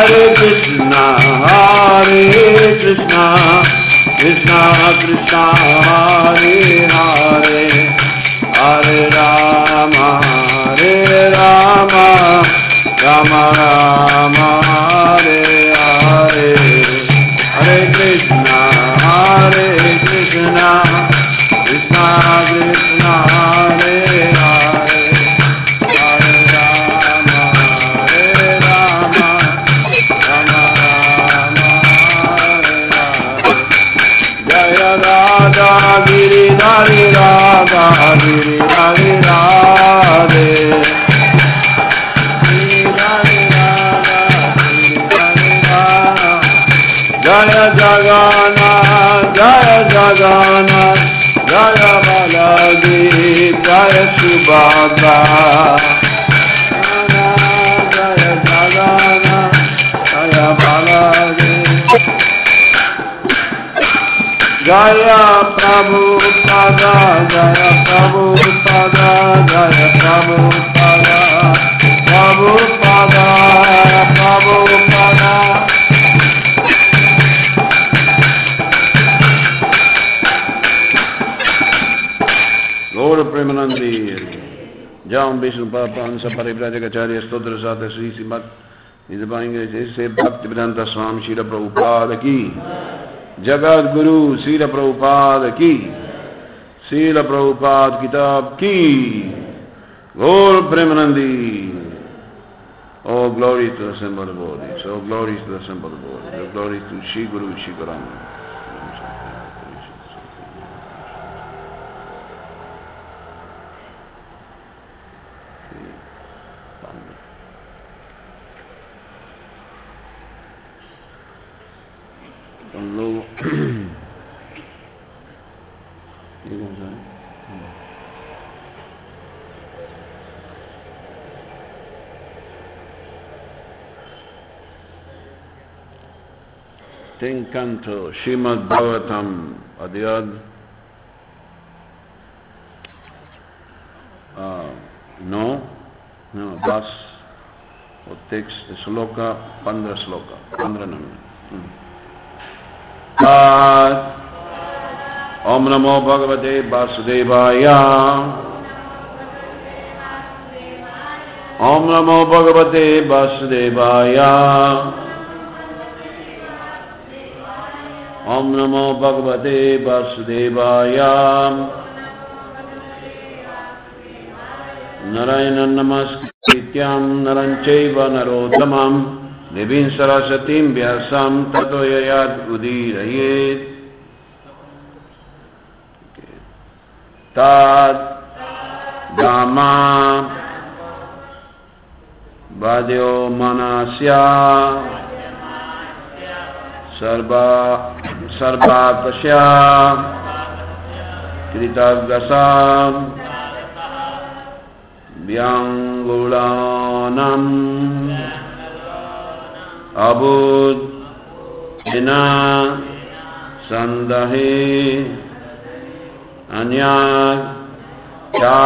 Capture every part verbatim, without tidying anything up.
Hare Krishna, Hare Krishna, Krishna Krishna, Hare Hare, Hare Rama, Hare Rama, Rama Rama, Hare Hare, Hare Krishna, Hare Krishna, Krishna Krishna, Hare Hare, Hare Rama, Hare Rama, Rama Rama, Hare Hare. Jaya Radha Giridhari Radha Giridhari Radhe. Jaya Jagannath, Jaya Jagannath, Jaya Baladev, Jaya Subhadra. Jaya Jagannath, Jaya Baladev. Jaya Prabhupada, Jaya Prabhupada, Jaya Prabhupada, Prabhupada, Prabhupada. Gaura Premanandi, Jam Vishnu Papa, Ansa Parivrajagacharya, Stotra Sata Sri Srimat, Nidabhainga, Jese Bhaktivedanta Swami Srila Prabhupada ki, Jagat Guru Srila Prabhupada ki, Srila Prabhupada Kitab ki, Gaura Premanandi. Oh, glory to the assembled bodies, oh, glory to the assembled bodies, oh, glory to Shri Guru, Shri Gauranga. Tenth canto, Srimad Bhagavatam, Adhyad, uh, no, no, das, or text, sloka, pandra sloka, pandra number. Tad, Om Namo Bhagavate Vasudevaya, Om Namo Bhagavate Vasudevaya, Om Namo Bhagavate Vasudevaya, Narayana Namaskrityam Naranchaiva Narottamam Devim Sarasatim Vyasam Tato Yayad Udirayet. Tad Dhamma Vadyo Manasya Sarva Sarvatasya Kritagasa Vyangulanam Abud Ina Sandahi Anyag Cha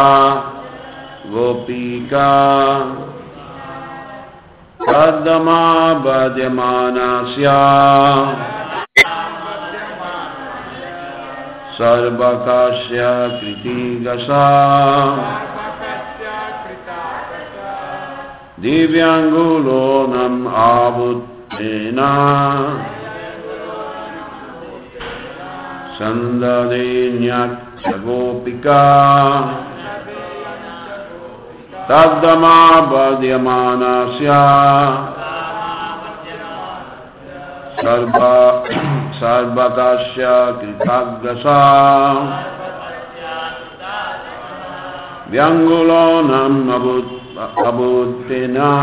Gopika Kadama Bhadyamanasya Sarvakasya Kritigasa Divyangulonam Avuttena Sandadenyak Gopika Tadama Bhadyamanasya Sarva Sarvakasya Kritagasa Vyangulonam Abuttena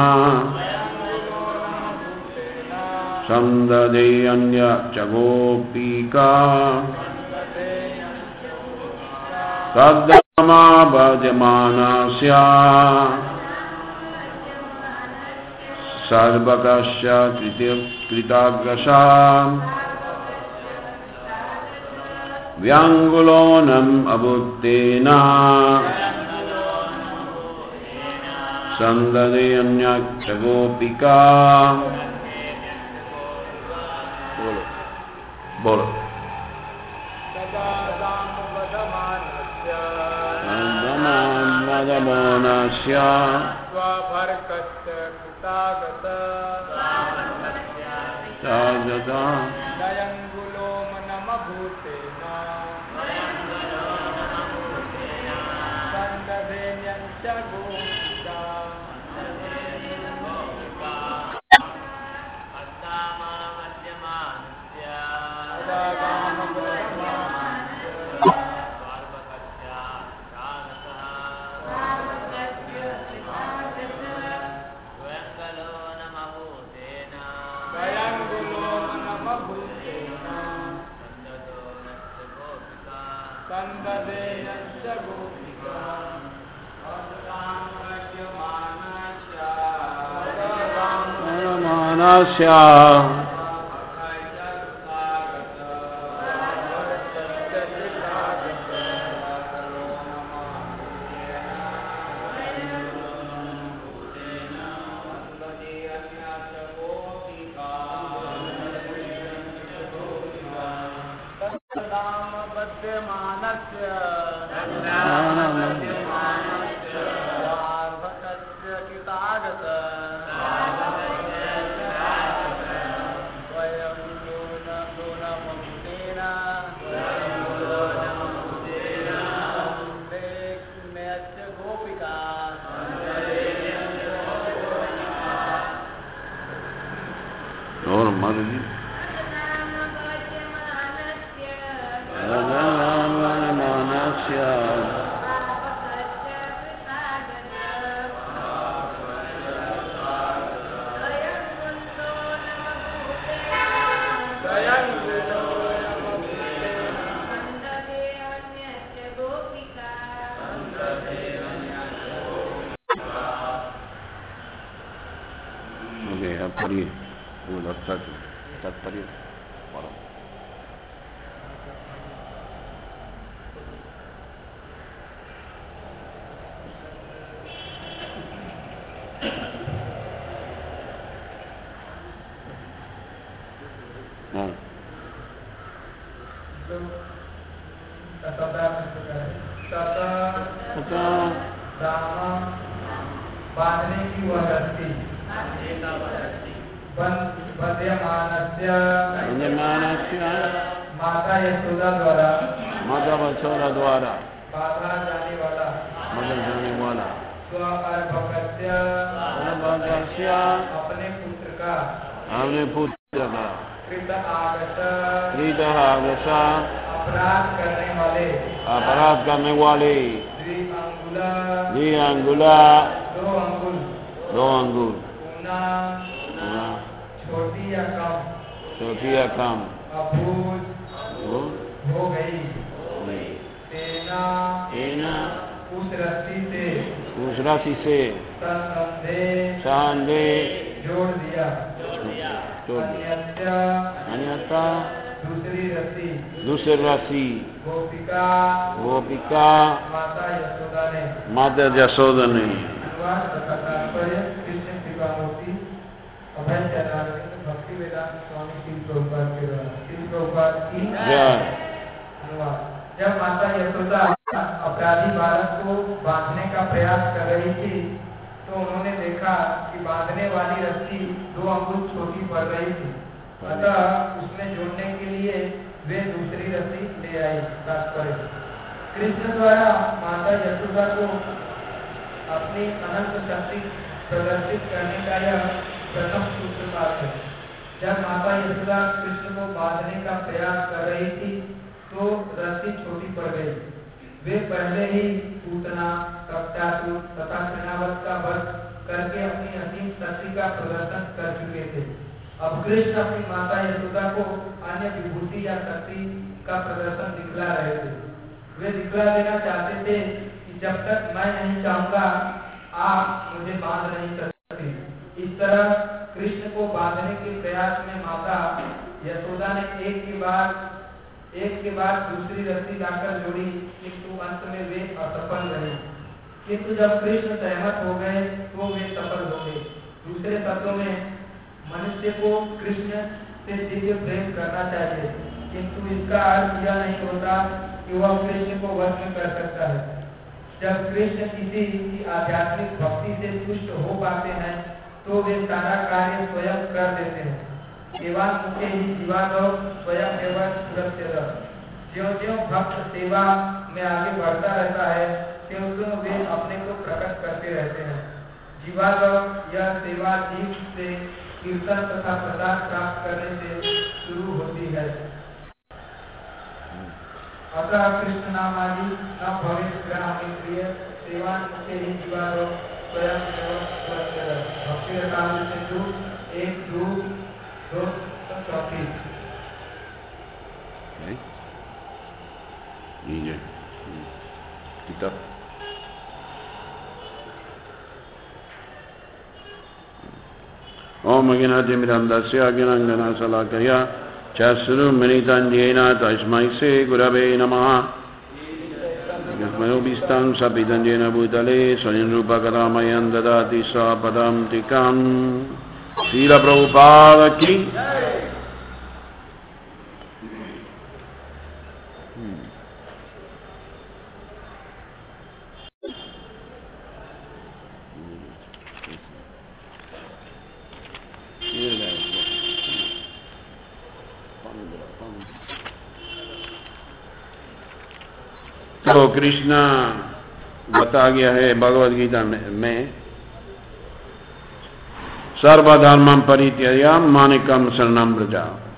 Sandadeyanya Chagopika Tadama Bhajamanasya Sarvakasya Kritagasa Vyangulonam Abuttena Sandadeyanya Chagopika बोलो। मदमोनस्य स्वभर्कस्य कृतागत तागता दयङ्गुलो मनमभूतेन सन्दधेयञ्च गोपिका मनस्य और Madhu ji मनस्य okay अब पढ़िए वो अच्छा तात्पर्य पढ़ो। बांधने की वह रस्सी माता यशोदा द्वारा माता यशोदा द्वारा बांधा जाने वाला मदद जाने वाला स्वअर्भकस्य अपने पुत्र का अपने पुत्र का कृत आगत कृत आगत अपराध करने वाले अपराध करने वाले द्विअंगुला द्विअंगुला दो अंगुल दो अंगुल ऊना छोटी या कम छोटी या कम अभूत हो गई तेना तेना उस रस्सी से उस रस्सी से संधे जोड़ दिया अन्यथा अन्यथा दूसरी रस्सी दूसरी रस्सी गोपिका गोपिका माता यशोदा ने माता यशोदा ने कृष्ण कृपामूर्ति अभय चरणारविंद भक्ति वेदांत स्वामी श्री प्रभुपाद के द्वारा श्री प्रभुपाद की अनुवाद। जब माता यशोदा अपराधी बालक को बांधने का प्रयास कर रही थी तो उन्होंने देखा कि बांधने वाली रस्सी दो अंगुल छोटी पड़ रही थी, अतः उसमें जोड़ने के लिए वे दूसरी रस्सी ले आई। तात्पर्य कृष्ण द्वारा माता यशोदा को अपनी अनंत शक्ति प्रदर्शित करने का यह प्रथम सूत्रपात है। जब माता यशोदा कृष्ण को बांधने का प्रयास कर रही थी तो रस्सी छोटी पड़ गई। वे पहले ही पूतना, कपटासुर तथा सेनावत का वध करके अपनी असीम शक्ति का प्रदर्शन कर चुके थे। अब कृष्ण अपनी माता यशोदा को अन्य विभूति या शक्ति का प्रदर्शन दिखला रहे थे। वे दिखला देना चाहते थे कि जब तक मैं नहीं चाहूंगा आप मुझे बांध नहीं सकते। इस तरह कृष्ण को बांधने के प्रयास में माता यशोदा ने एक के बाद एक के बाद दूसरी रस्सी लाकर जोड़ी, किंतु अंत में वे असफल रहे। किंतु जब कृष्ण सहमत हो गए तो वे सफल हो गए। दूसरे शब्दों में मनुष्य को कृष्ण से दिव्य प्रेम करना चाहिए। किंतु इसका अर्थ यह नहीं होता कि वह कृष्ण को वश में कर सकता है। जब कृष्ण किसी की आध्यात्मिक भक्ति से तुष्ट हो पाते हैं तो वे सारा कार्य स्वयं कर देते हैं। एवं मुख्य ही जीवादव स्वयं एवं सुरक्षित। ज्यों ज्यों भक्त सेवा में आगे बढ़ता रहता है त्यों त्यों वे अपने को प्रकट करते रहते हैं। जीवादव यह सेवा दीप से कीर्तन तथा प्रसाद प्राप्त करने से शुरू होती है। अतः कृष्ण नामादि न भविष्य ग्रामी प्रिय सेवा के ही जीवादव स्वयं भक्ति काल से दो एक दो दो चौथी किताब ओम अज्ञानातिमिरन्धस्य अज्ञानाञ्जनशलाकया चक्षुरुन्मिलितं तस्मै श्री गुरवे नमः। यस्मयोऽभीष्टं सपितं येन भूतले स्वयं रूपा कदा मह्यं ददाति स्वपदं टीकां। श्रील प्रभुपाद की। तो कृष्ण बता गया है भगवद गीता में सर्वधर्मं परित्यज्य मामेकं शरणं व्रज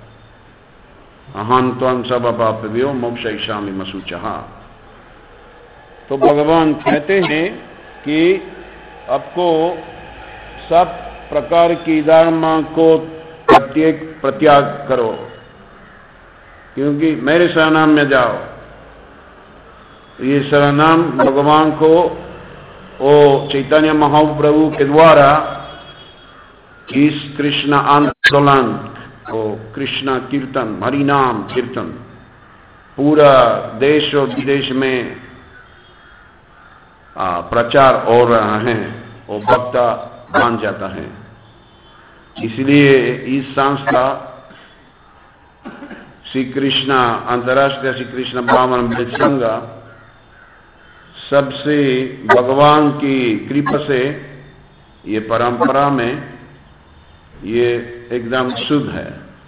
अहं त्वं सर्वपापेभ्यो मोक्षयिष्यामि मा शुचः। तो भगवान कहते हैं कि आपको सब प्रकार की धर्म को प्रत्येक प्रत्याग करो, क्योंकि मेरे शरण में जाओ। ये शरणम भगवान को ओ चैतन्य महाप्रभु के द्वारा इस कृष्ण आंदोलन को कृष्ण कीर्तन हरिनाम कीर्तन पूरा देश और विदेश में आ, प्रचार हो रहा है, वो भक्त बन जाता है। इसलिए इस संस्था श्री कृष्ण अंतर्राष्ट्रीय श्री कृष्ण ब्राह्मण संघ सबसे भगवान की कृपा से ये परंपरा में ये एकदम शुद्ध है।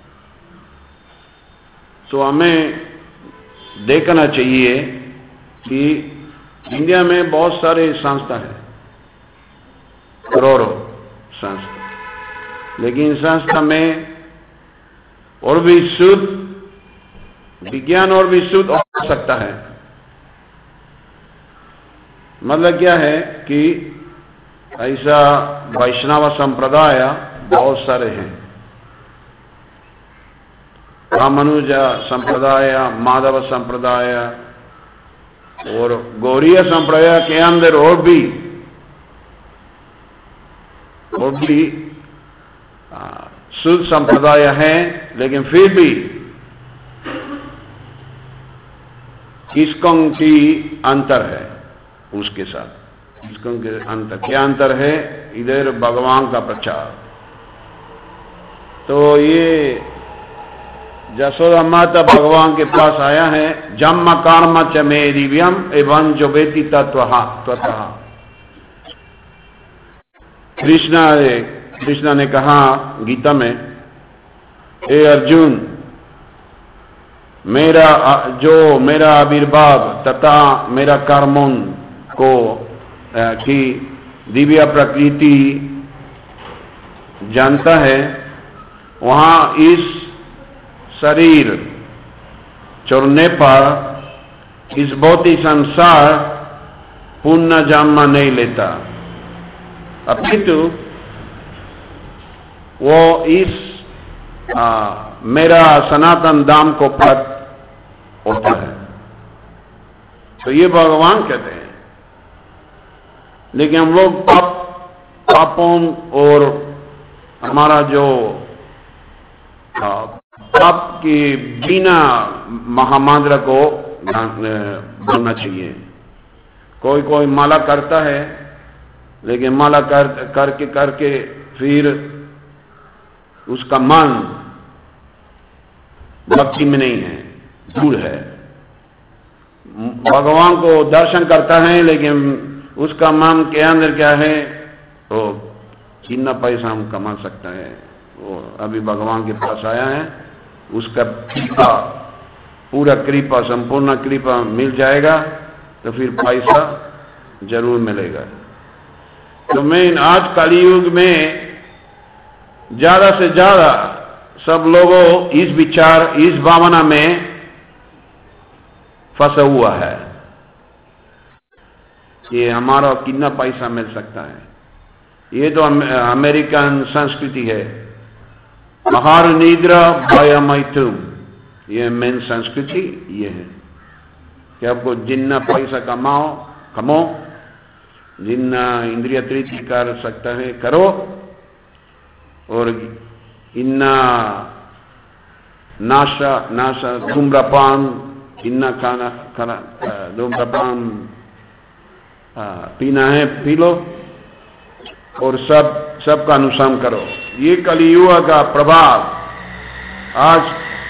तो हमें देखना चाहिए कि इंडिया में बहुत सारे संस्था हैं, करोड़ों संस्था, लेकिन संस्था में और भी शुद्ध विज्ञान और भी शुद्ध हो सकता है। मतलब क्या है कि ऐसा वैष्णव संप्रदाय बहुत सारे हैं, रामानुज संप्रदाय, माधव संप्रदाय और गौरीय संप्रदाय के अंदर और भी और भी शुद्ध संप्रदाय है, लेकिन फिर भी इस्कॉन की अंतर है उसके साथ। इस्कॉन के अंतर क्या अंतर है? इधर भगवान का प्रचार। तो ये जसोदा माता भगवान के पास आया है, जन्म कर्म च मे दिव्यम एवं जो वेति तत्वः त्वतः। कृष्ण कृष्ण ने कहा गीता में, हे अर्जुन, मेरा जो मेरा आविर्भाव तथा मेरा कर्मों को की दिव्य प्रकृति जानता है, वहां इस शरीर छोड़ने पर इस भौतिक संसार पुनः जन्म नहीं लेता, अपितु वो इस आ, मेरा सनातन धाम को प्राप्त होता है। तो ये भगवान कहते हैं। लेकिन हम लोग पाप पापों और हमारा जो पाप की बिना महामंत्र को बोलना चाहिए। कोई कोई माला करता है, लेकिन माला कर करके करके फिर उसका मन भक्ति में नहीं है, दूर है। भगवान को दर्शन करता है लेकिन उसका मन के अंदर क्या है, वो कितना पैसा हम कमा सकता है, वो अभी भगवान के पास आया है, उसका कृपा, पूरा कृपा, संपूर्ण कृपा मिल जाएगा तो फिर पैसा जरूर मिलेगा। तो मैं आज कलियुग में ज्यादा से ज्यादा सब लोगों इस विचार, इस भावना में फंसा हुआ है कि हमारा कितना पैसा मिल सकता है। ये तो अमेरिकन संस्कृति है, आहार निद्रा भय मैथुन, ये मेन संस्कृति ये है कि आपको जितना पैसा कमाओ कमो, जितना इंद्रिय तृप्ति कर सकता है करो, और इतना नाशा नाशा धूम्रपान, इतना खाना खाना धूम्रपान पीना है पी लो, और सब सबका अनुसरण करो। ये कलियुग का प्रभाव आज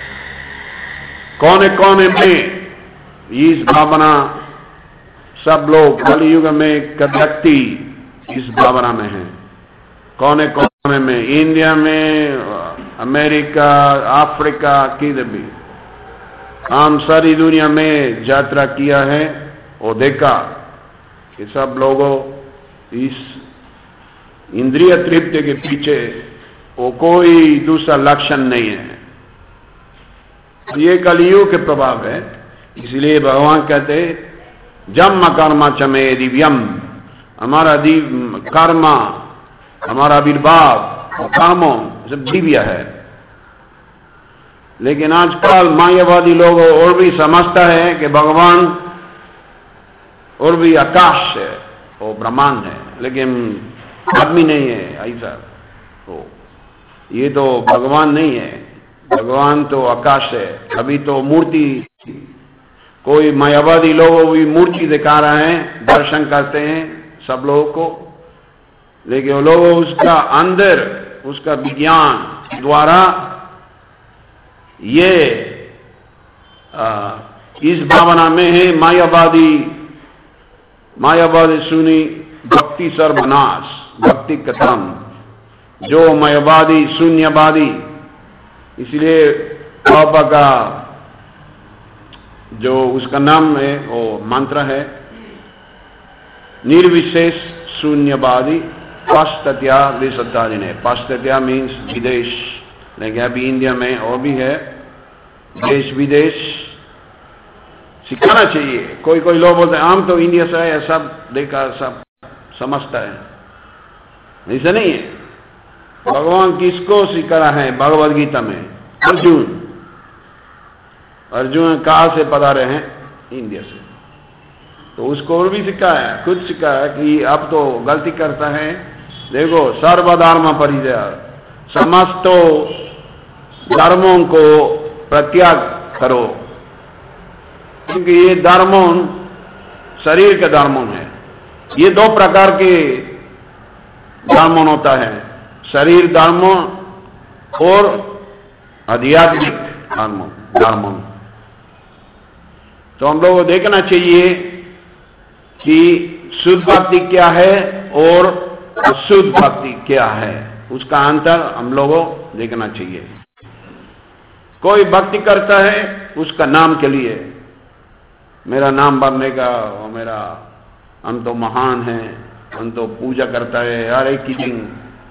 कोने कोने में इस भावना, सब लोग कलियुग में व्यक्ति इस भावना में है, कोने कोने में, इंडिया में, अमेरिका, अफ्रीका, किधर भी हम सारी दुनिया में यात्रा किया है और देखा कि सब लोगों इस इंद्रिय तृप्ति के पीछे वो कोई दूसरा लक्षण नहीं है। ये कलियुग के प्रभाव है। इसलिए भगवान कहते जन्म कर्म च मे दिव्यम, हमारा दिव्य कर्म, हमारा आविर्भाव कर्मों सब दिव्य है। लेकिन आजकल मायावादी लोग और भी समझता है कि भगवान और भी आकाश है, वो ब्रह्मांड है, लेकिन आदमी नहीं है ऐसा। तो ये तो भगवान नहीं है, भगवान तो आकाश है। अभी तो मूर्ति, कोई मायावादी लोग भी मूर्ति दिखा रहे हैं, दर्शन करते हैं सब लोगों को, लेकिन वो लोग उसका अंदर, उसका विज्ञान द्वारा ये आ, इस भावना में है मायावादी, मायावादी सुनी भक्ति सर्वनाश, भक्ति खत्म, जो मायावादी शून्यवादी। इसलिए बाबा का जो उसका नाम है वो मंत्र है निर्विशेष शून्यवादी पाश्चात्य विशुद्धादिने। पाश्चात्य मीन्स विदेश, लेकिन अभी इंडिया में और भी है, देश विदेश सिखाना चाहिए। कोई कोई लोग बोलते हैं हम तो इंडिया से आए, सब देखा सब समझता है, ऐसा नहीं है। भगवान किसको सिखाया है भगवद गीता में? अर्जुन। अर्जुन कहां से पधारे हैं? इंडिया से। तो उसको और भी सिखाया, खुद सिखाया कि अब तो गलती करता है, देखो सर्वधर्म परित्याग, समस्त धर्मों को प्रत्याग करो, क्योंकि ये धर्मों शरीर के धर्मों है। ये दो प्रकार के धर्मों होता है, शरीर धर्मों और आध्यात्मिक धर्मों धर्मों। तो हम लोगों को देखना चाहिए कि शुद्ध भक्ति क्या है और अशुद्ध भक्ति क्या है, उसका अंतर हम लोगों को देखना चाहिए। कोई भक्ति करता है उसका नाम के लिए, मेरा नाम बनने का, और मेरा हम तो महान है, हम तो पूजा करता है, हर एक की दिन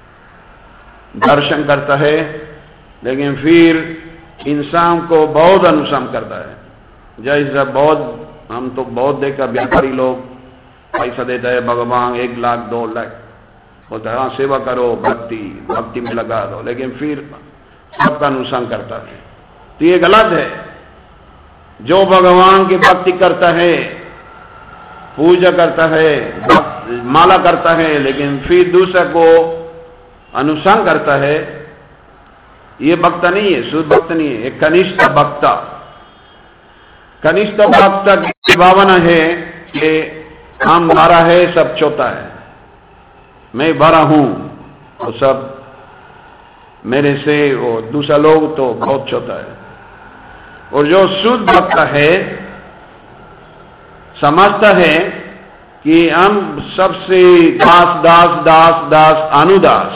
दर्शन करता है, लेकिन फिर इंसान को बहुत अनुसरण करता है। जैसे बहुत, हम तो बहुत देखा व्यापारी लोग पैसा देता है, भगवान एक लाख दो लाख बोलता है, हाँ सेवा करो, भक्ति भक्ति में लगा दो, लेकिन फिर सबका अनुसरण करता है। तो ये गलत है। जो भगवान की भक्ति करता है, पूजा करता है, माला करता है, लेकिन फिर दूसरे को अनुसरण करता है, ये भक्त नहीं है, शुद्ध भक्त नहीं है, एक कनिष्ठ भक्त। कनिष्ठ भक्त की भावना है कि हम भरा है, सब छोटा है, मैं भरा हूं तो सब मेरे से, वो दूसरा लोग तो बहुत छोटा है। और जो शुद्ध भक्त है समझता है कि हम सबसे दास दास दास दास अनुदास,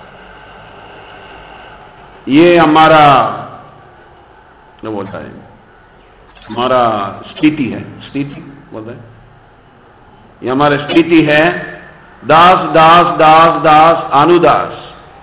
ये हमारा क्या बोलता है, हमारा स्थिति है, स्थिति बोलता है, ये हमारी स्थिति है, दास दास दास दास अनुदास।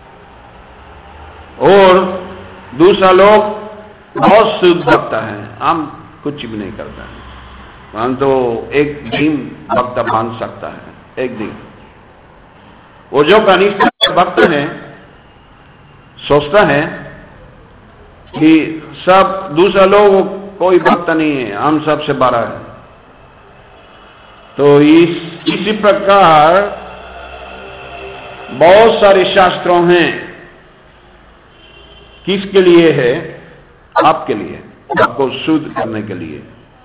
और दूसरा लोग बहुत शुद्ध भक्त है, हम कुछ भी नहीं करता है, हम तो एक दिन भक्त मान सकता है, एक दिन। वो जो कनिष्ठ भक्त है सोचता है कि सब दूसरा लोग कोई भक्त नहीं है, हम सबसे बड़ा है। तो इस इसी प्रकार बहुत सारे शास्त्रों हैं, किसके लिए है? आपके लिए, आपको शुद्ध करने के लिए,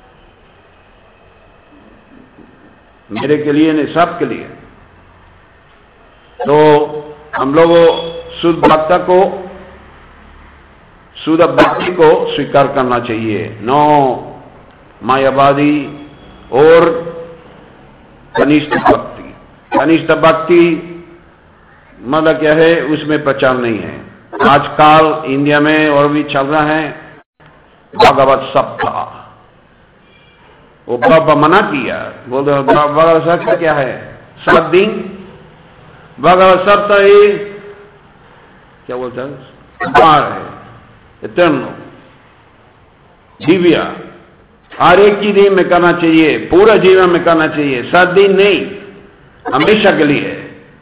मेरे के लिए नहीं, सबके लिए। तो हम लोग शुद्ध भक्त को, शुद्ध भक्ति को स्वीकार करना चाहिए। नो मायावादी और कनिष्ठ भक्ति। कनिष्ठ भक्ति मतलब क्या है, उसमें प्रचार नहीं है। आजकल इंडिया में और भी चल रहा है भगवत सप्ताह, वो बाबा मना किया, बोल रहे भगवत सप्ताह क्या है, सात दिन भगवत सप्ताह ही क्या बोलता है, बार है, इतनो दिव्या, हर एक ही दिन में करना चाहिए, पूरा जीवन में करना चाहिए, सात दिन नहीं, हमेशा के लिए।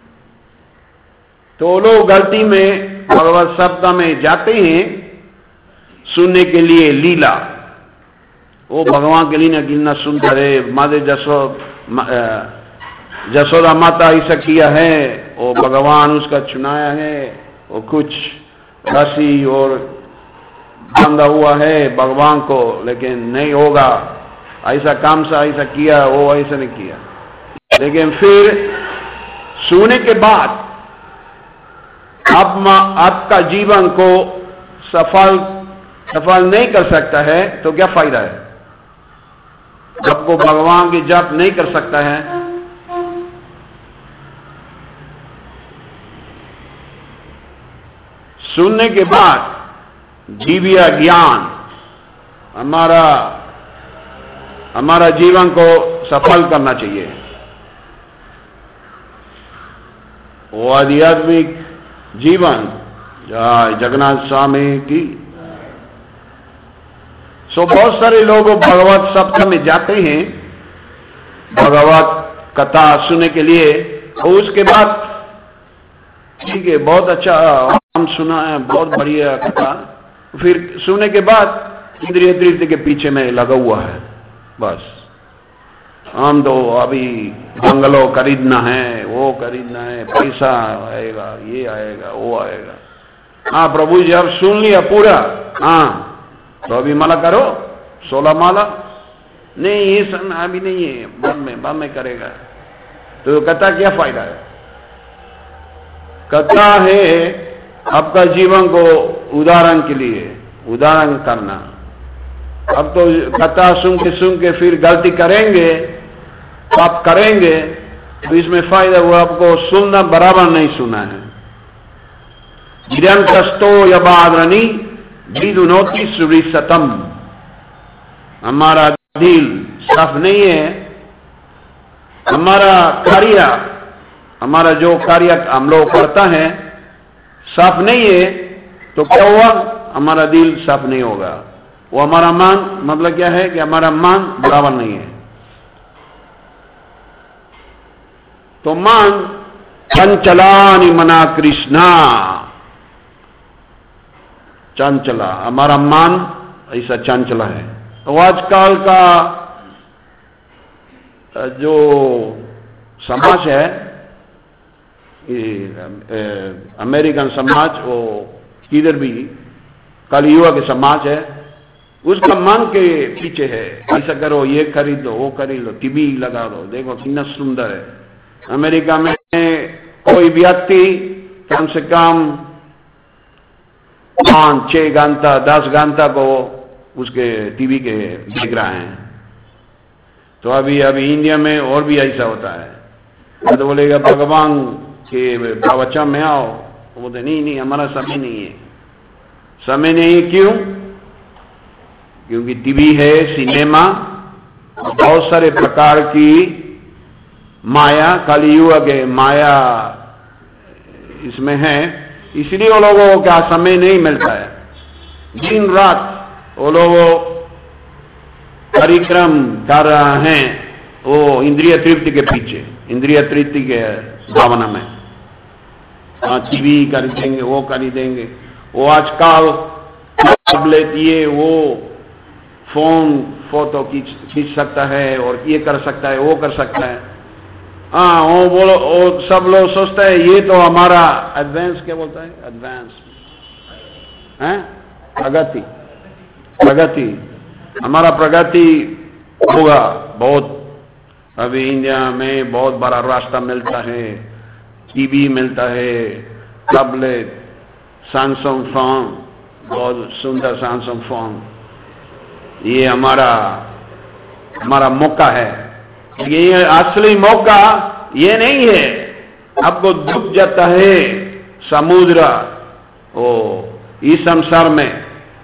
तो लोग गलती में भगवत सप्ताह में जाते हैं सुनने के लिए लीला, वो भगवान के लिए कितना सुंदर है, माते जसो जसोदा माता ऐसा किया है, वो भगवान उसका चुनाया है, वो कुछ रसी और बंधा हुआ है भगवान को, लेकिन नहीं होगा, ऐसा काम से ऐसा किया, वो ऐसा नहीं किया। लेकिन फिर सुनने के बाद आप आपका जीवन को सफल सफल नहीं कर सकता है, तो क्या फायदा है? आपको भगवान की जप नहीं कर सकता है, सुनने के बाद दिव्य ज्ञान हमारा हमारा जीवन को सफल करना चाहिए। वो आध्यात्मिक जीवन, जय जगन्नाथ स्वामी की। सो बहुत सारे लोग भगवत सप्ताह में जाते हैं भगवत कथा सुनने के लिए, और उसके बाद ठीक है, बहुत अच्छा हम सुना है, बहुत बढ़िया कथा, फिर सुनने के बाद इंद्रिय तृप्ति के पीछे में लगा हुआ है। बस हम तो अभी बंगलो खरीदना है, वो खरीदना है, पैसा आएगा, ये आएगा, वो आएगा। हाँ प्रभु जी अब सुन लिया पूरा, हाँ तो अभी माला करो, सोलह माला नहीं, ये सन अभी नहीं है, बाद में बाद में करेगा। तो कथा क्या फायदा है? कथा है आपका जीवन को उदाहरण के लिए उदाहरण करना। अब तो कथा सुन के सुन के फिर गलती करेंगे, आप करेंगे, तो इसमें फायदा हुआ, आपको सुनना बराबर नहीं सुना है। गिरन कस्तो यबादरणी विदुनोति सुरिसतम। हमारा दिल साफ नहीं है, हमारा कार्य हमारा जो कार्य हम लोग करता है साफ नहीं है, तो क्या हुआ? हमारा दिल साफ नहीं होगा। वो हमारा मन मतलब क्या है कि हमारा मन बराबर नहीं है। तो मन चंचलानि मना कृष्णा, चंचला हमारा मन ऐसा चंचला है। तो आजकल का जो समाज है, अमेरिकन समाज, वो किधर भी कलियुग के समाज है, उसका मन के पीछे है, ऐसा करो, ये खरीद लो, वो खरीद लो, टीवी लगा दो, देखो कितना सुंदर है। अमेरिका में कोई व्यक्ति कम से कम पांच छह घंटा दस घंटा को उसके टीवी के देख रहे हैं। तो अभी अभी इंडिया में और भी ऐसा होता है, तो बोलेगा भगवान के प्रवचन में आओ, वो बोलते नहीं नहीं हमारा समय नहीं है। समय नहीं है क्यों? क्योंकि टीवी है, सिनेमा, बहुत सारे प्रकार की माया, कलियुग के माया इसमें है, इसलिए वो लोगों का समय नहीं मिलता है। दिन रात वो लोग परिक्रम कर रहे हैं वो इंद्रिय तृप्ति के पीछे, इंद्रिय तृप्ति के भावना में। टीवी कर देंगे, वो कर देंगे, वो आजकल टैबलेट ये वो फोन फोटो खींच खींच सकता है और ये कर सकता है, वो कर सकता है। हाँ, वो बोलो, वो सब लोग सोचता है ये तो हमारा एडवांस, क्या बोलता है, एडवांस है, प्रगति, प्रगति, हमारा प्रगति होगा बहुत। अभी इंडिया में बहुत बड़ा रास्ता मिलता है, टीवी मिलता है, टैबलेट, सैमसंग फोन, बहुत सुंदर सैमसंग फोन, ये हमारा हमारा मौका है। ये असली मौका ये नहीं है। आपको डूब जाता है समुद्र, ओ इस संसार में,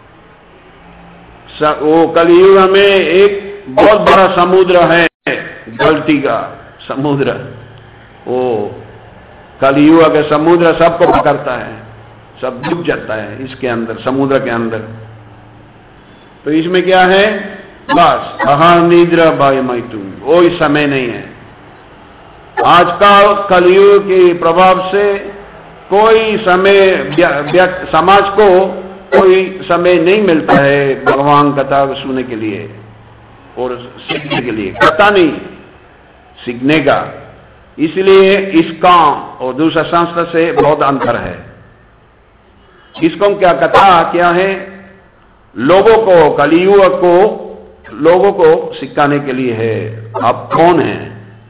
वो कलियुग में एक बहुत बड़ा समुद्र है, गलती का समुद्र, वो कलियुग का समुद्र सबको पकड़ता है, सब डूब जाता है इसके अंदर, समुद्र के अंदर। तो इसमें क्या है, बस अहर निद्रा बाय मैतु, कोई समय नहीं है। आजकल कलियुग के प्रभाव से कोई समय, समाज को कोई समय नहीं मिलता है भगवान कथा सुनने के लिए और सीखने के लिए, कथा नहीं सीखने का। इसलिए इसका और दूसरा संस्था से बहुत अंतर है। इसको क्या कथा क्या है, लोगों को, कलियुग को लोगों को सिखाने के लिए है। आप कौन हैं?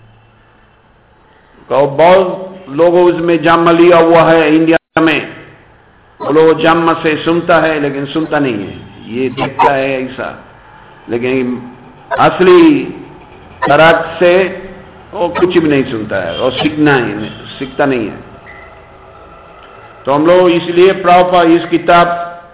तो बहुत लोगों उसमें जन्म लिया हुआ है इंडिया में, वो लोग जन्म से सुनता है लेकिन सुनता नहीं है, ये देखता है ऐसा, लेकिन असली तरह से वो कुछ भी नहीं सुनता है और सीखना ही सीखता नहीं है। तो हम लोग इसलिए प्रभुपाद इस किताब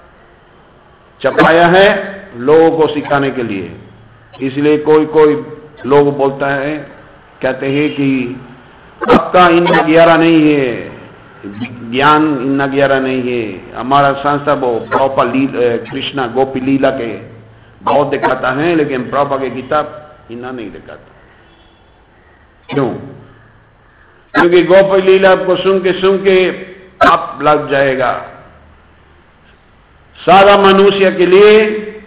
छपाया है लोगों को सिखाने के लिए। इसलिए कोई कोई लोग बोलता है, कहते हैं कि आपका इन्ना ग्यारह नहीं है, ज्ञान इन्ना ग्यारह नहीं है, हमारा संस्था वो प्रभुपाद कृष्णा गोपी लीला के बहुत दिखाता है, लेकिन प्रभुपाद की किताब इन्ना नहीं दिखाता। क्यों? क्योंकि गोपी लीला को सुन के सुन के आप लग जाएगा। सारा मनुष्य के लिए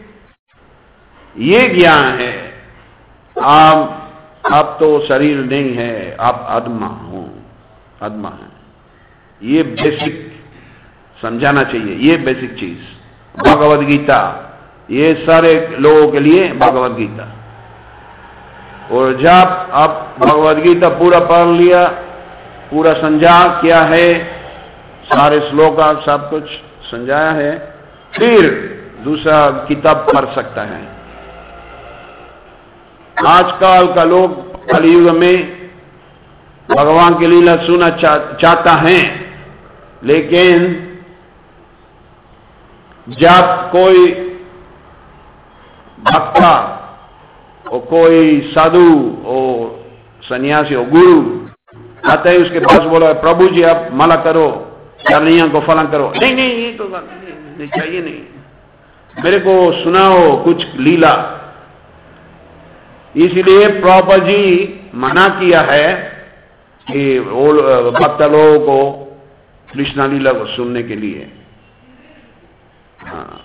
ये ज्ञान है, आप आप तो शरीर नहीं है, आप आत्मा हो, आत्मा है। ये बेसिक समझाना चाहिए, ये बेसिक चीज। भगवद गीता, ये सारे लोगों के लिए भगवद गीता। और जब आप भगवद गीता पूरा पढ़ लिया, पूरा समझा क्या है, सारे श्लोक सब कुछ समझाया है, फिर दूसरा किताब पढ़ सकता है। आजकल का लोग कलियुग में भगवान की लीला सुनना चा, चाहता है, लेकिन जब कोई भक्ता और कोई साधु और सन्यासी और गुरु आता है उसके पास, बोला प्रभु जी आप माला करो, चरनिया को फलन करो, नहीं नहीं ये तो नहीं चाहिए, नहीं, मेरे को सुनाओ कुछ लीला। इसलिए प्रभुपाद जी मना किया है कि भक्त लोगों को कृष्णा लीला को सुनने के लिए। हाँ,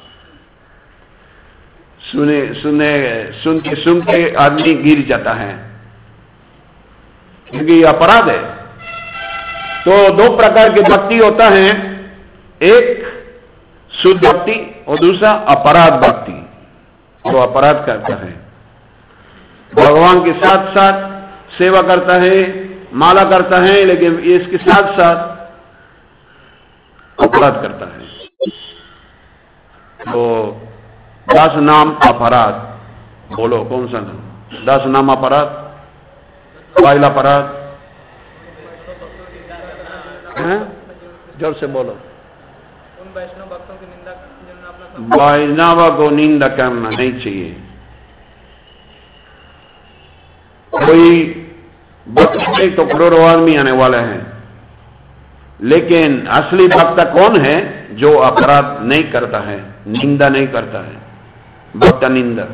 सुने सुने सुन के सुन के आदमी गिर जाता है, क्योंकि ये अपराध है। तो दो प्रकार के भक्ति होता है, एक शुद्ध भक्ति और दूसरा अपराध भक्ति। तो अपराध करता है, भगवान के साथ साथ सेवा करता है, माला करता है, लेकिन इसके साथ साथ अपराध करता है। तो दस नाम अपराध, बोलो कौन सा नाम? दस नाम अपराध। पहला अपराध जोर से बोलो। उन वैष्णव भक्तों की निंदा जिन्होंने अपना वैष्णव को निंदा करना नहीं चाहिए। कोई भक्त में तो करोड़ों आदमी आने वाले हैं, लेकिन असली भक्त कौन है? जो अपराध नहीं करता है, निंदा नहीं करता है, भक्त निंदा।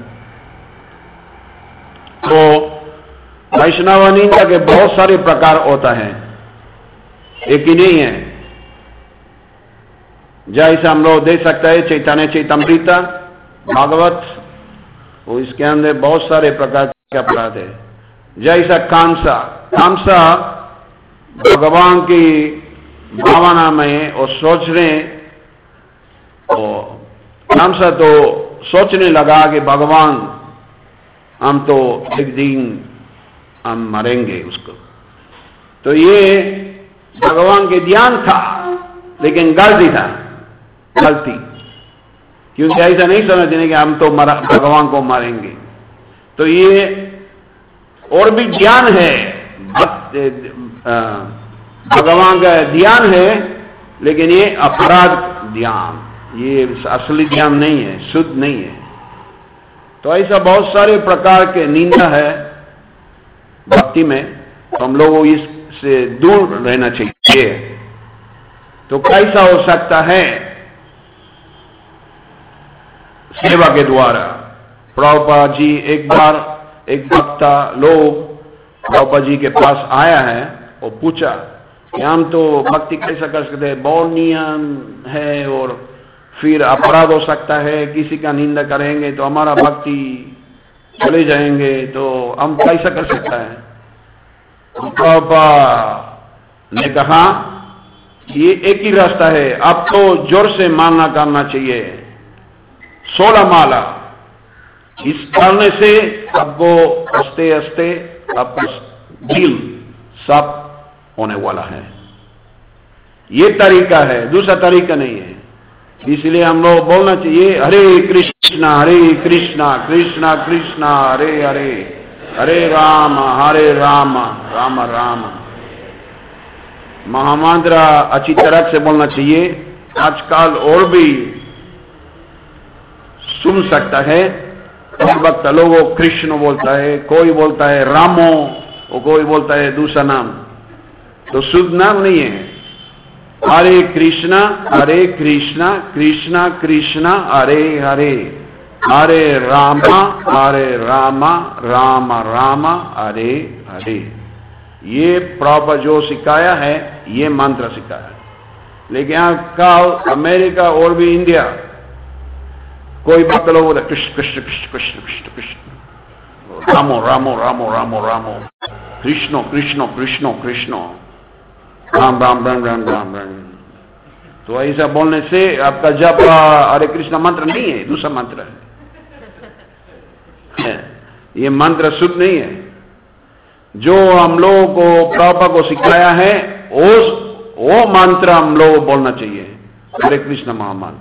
तो वैष्णव निंदा के बहुत सारे प्रकार होता है, एक ही नहीं है। जैसा हम लोग देख सकते हैं चैतन्य चैतमृत भागवत, वो इसके अंदर बहुत सारे प्रकार के अपराध है। जैसा कामसा, कामसा भगवान की भावना में और सोचने, कामसा तो सोचने लगा कि भगवान हम तो एक दिन हम मरेंगे उसको। तो ये भगवान के ध्यान था, लेकिन गलती था, गलती। क्योंकि ऐसा नहीं समझने कि हम तो मरा, भगवान को मारेंगे। तो ये और भी ध्यान है, भगवान का ध्यान है, लेकिन ये अपराध ध्यान, ये असली ध्यान नहीं है, शुद्ध नहीं है। तो ऐसा बहुत सारे प्रकार के निंदा है भक्ति में, तो हम लोगों को इससे दूर रहना चाहिए। तो कैसा हो सकता है? सेवा के द्वारा। प्रभुपाद जी एक बार एक भक्ता लोग प्रभुपाद जी के पास आया है और पूछा कि हम तो भक्ति कैसा कर सकते हैं, बहुत नियम है और फिर अपराध हो सकता है, किसी का निंदा करेंगे तो हमारा भक्ति चले जाएंगे, तो हम कैसा कर सकता है? प्रभुपाद ने कहा ये एक ही रास्ता है, अब तो जोर से मानना करना चाहिए, सोलह माला। इस करने से आपको हंसते हंसते आपका दिल सब होने वाला है। ये तरीका है, दूसरा तरीका नहीं है। इसलिए हम लोग बोलना चाहिए हरे कृष्णा हरे कृष्णा कृष्णा कृष्णा हरे हरे, हरे राम हरे राम राम राम। महामंत्र अच्छी तरह से बोलना चाहिए। आजकल और भी सुन सकता है, कोई वक्त लोगों कृष्ण बोलता है, कोई बोलता है रामो, और कोई बोलता है दूसरा नाम, तो शुद्ध नाम नहीं है। हरे कृष्णा हरे कृष्णा कृष्णा कृष्णा हरे हरे, हरे रामा हरे रामा राम राम हरे हरे। ये प्रॉपर जो सिखाया है, ये मंत्र सिखाया है। लेकिन यहाँ का अमेरिका और भी इंडिया कोई भक्त लोग बोले कृष्ण कृष्ण कृष्ण कृष्ण कृष्ण कृष्ण, रामो रामो रामो रामो रामो, कृष्णो कृष्णो कृष्णो कृष्णो, राम राम राम राम राम राम। तो ऐसा बोलने से आपका जप हरे कृष्ण मंत्र नहीं है, दूसरा मंत्र है। ये मंत्र शुद्ध नहीं है। जो हम लोगों को प्रभुपाद को सिखाया है वो वो मंत्र हम लोग को बोलना चाहिए, हरे कृष्ण महामंत्र।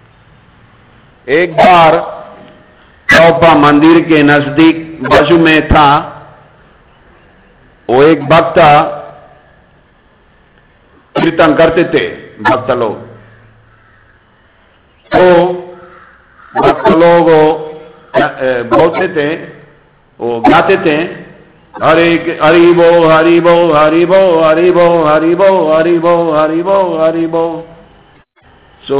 एक बार प्रभुपाद मंदिर के नजदीक बाजू में था, वो एक भक्त कीर्तन करते थे, भक्त लोग। तो भक्त लोग बोलते थे, वो गाते थे हरे हरि बो हरि बो हरि बो हरि बो हरि बो हरि बो हरि बो हरि बो। सो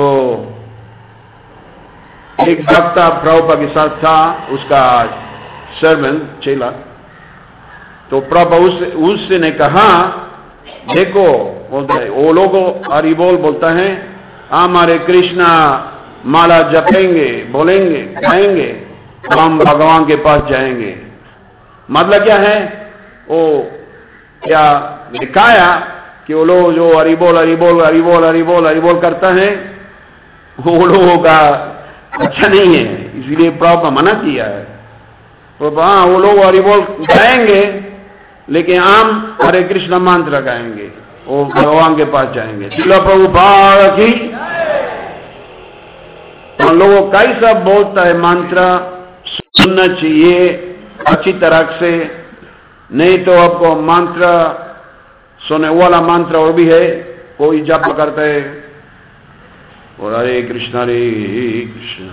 एक भक्त प्रभुपाद के साथ था, उसका सर्वेंट चेला। तो प्रभुपाद उससे उससे ने कहा देखो, बोलता है वो लोग हरि बोल बोलता है, हम हरे कृष्णा माला जपेंगे, बोलेंगे, गाएंगे, तो हम भगवान के पास जाएंगे। मतलब क्या है? वो क्या दिखाया कि वो लोग जो हरि बोल हरि बोल हरि बोल हरि बोल हरि बोल करता है, वो लोगों का अच्छा नहीं है, इसलिए प्रभुपाद मना किया है। तो हाँ, वो लोग हरि बोल गाएंगे, लेकिन हम हरे कृष्ण मंत्र गाएंगे, वो भगवान के पास जाएंगे। श्रील प्रभुपाद की। हम लोगों को कैसा बोलता है मंत्र सुनना चाहिए अच्छी तरह से, नहीं तो आपको मंत्र सुनने वाला मंत्र और भी है, कोई जप करता है और हरे कृष्ण हरे कृष्ण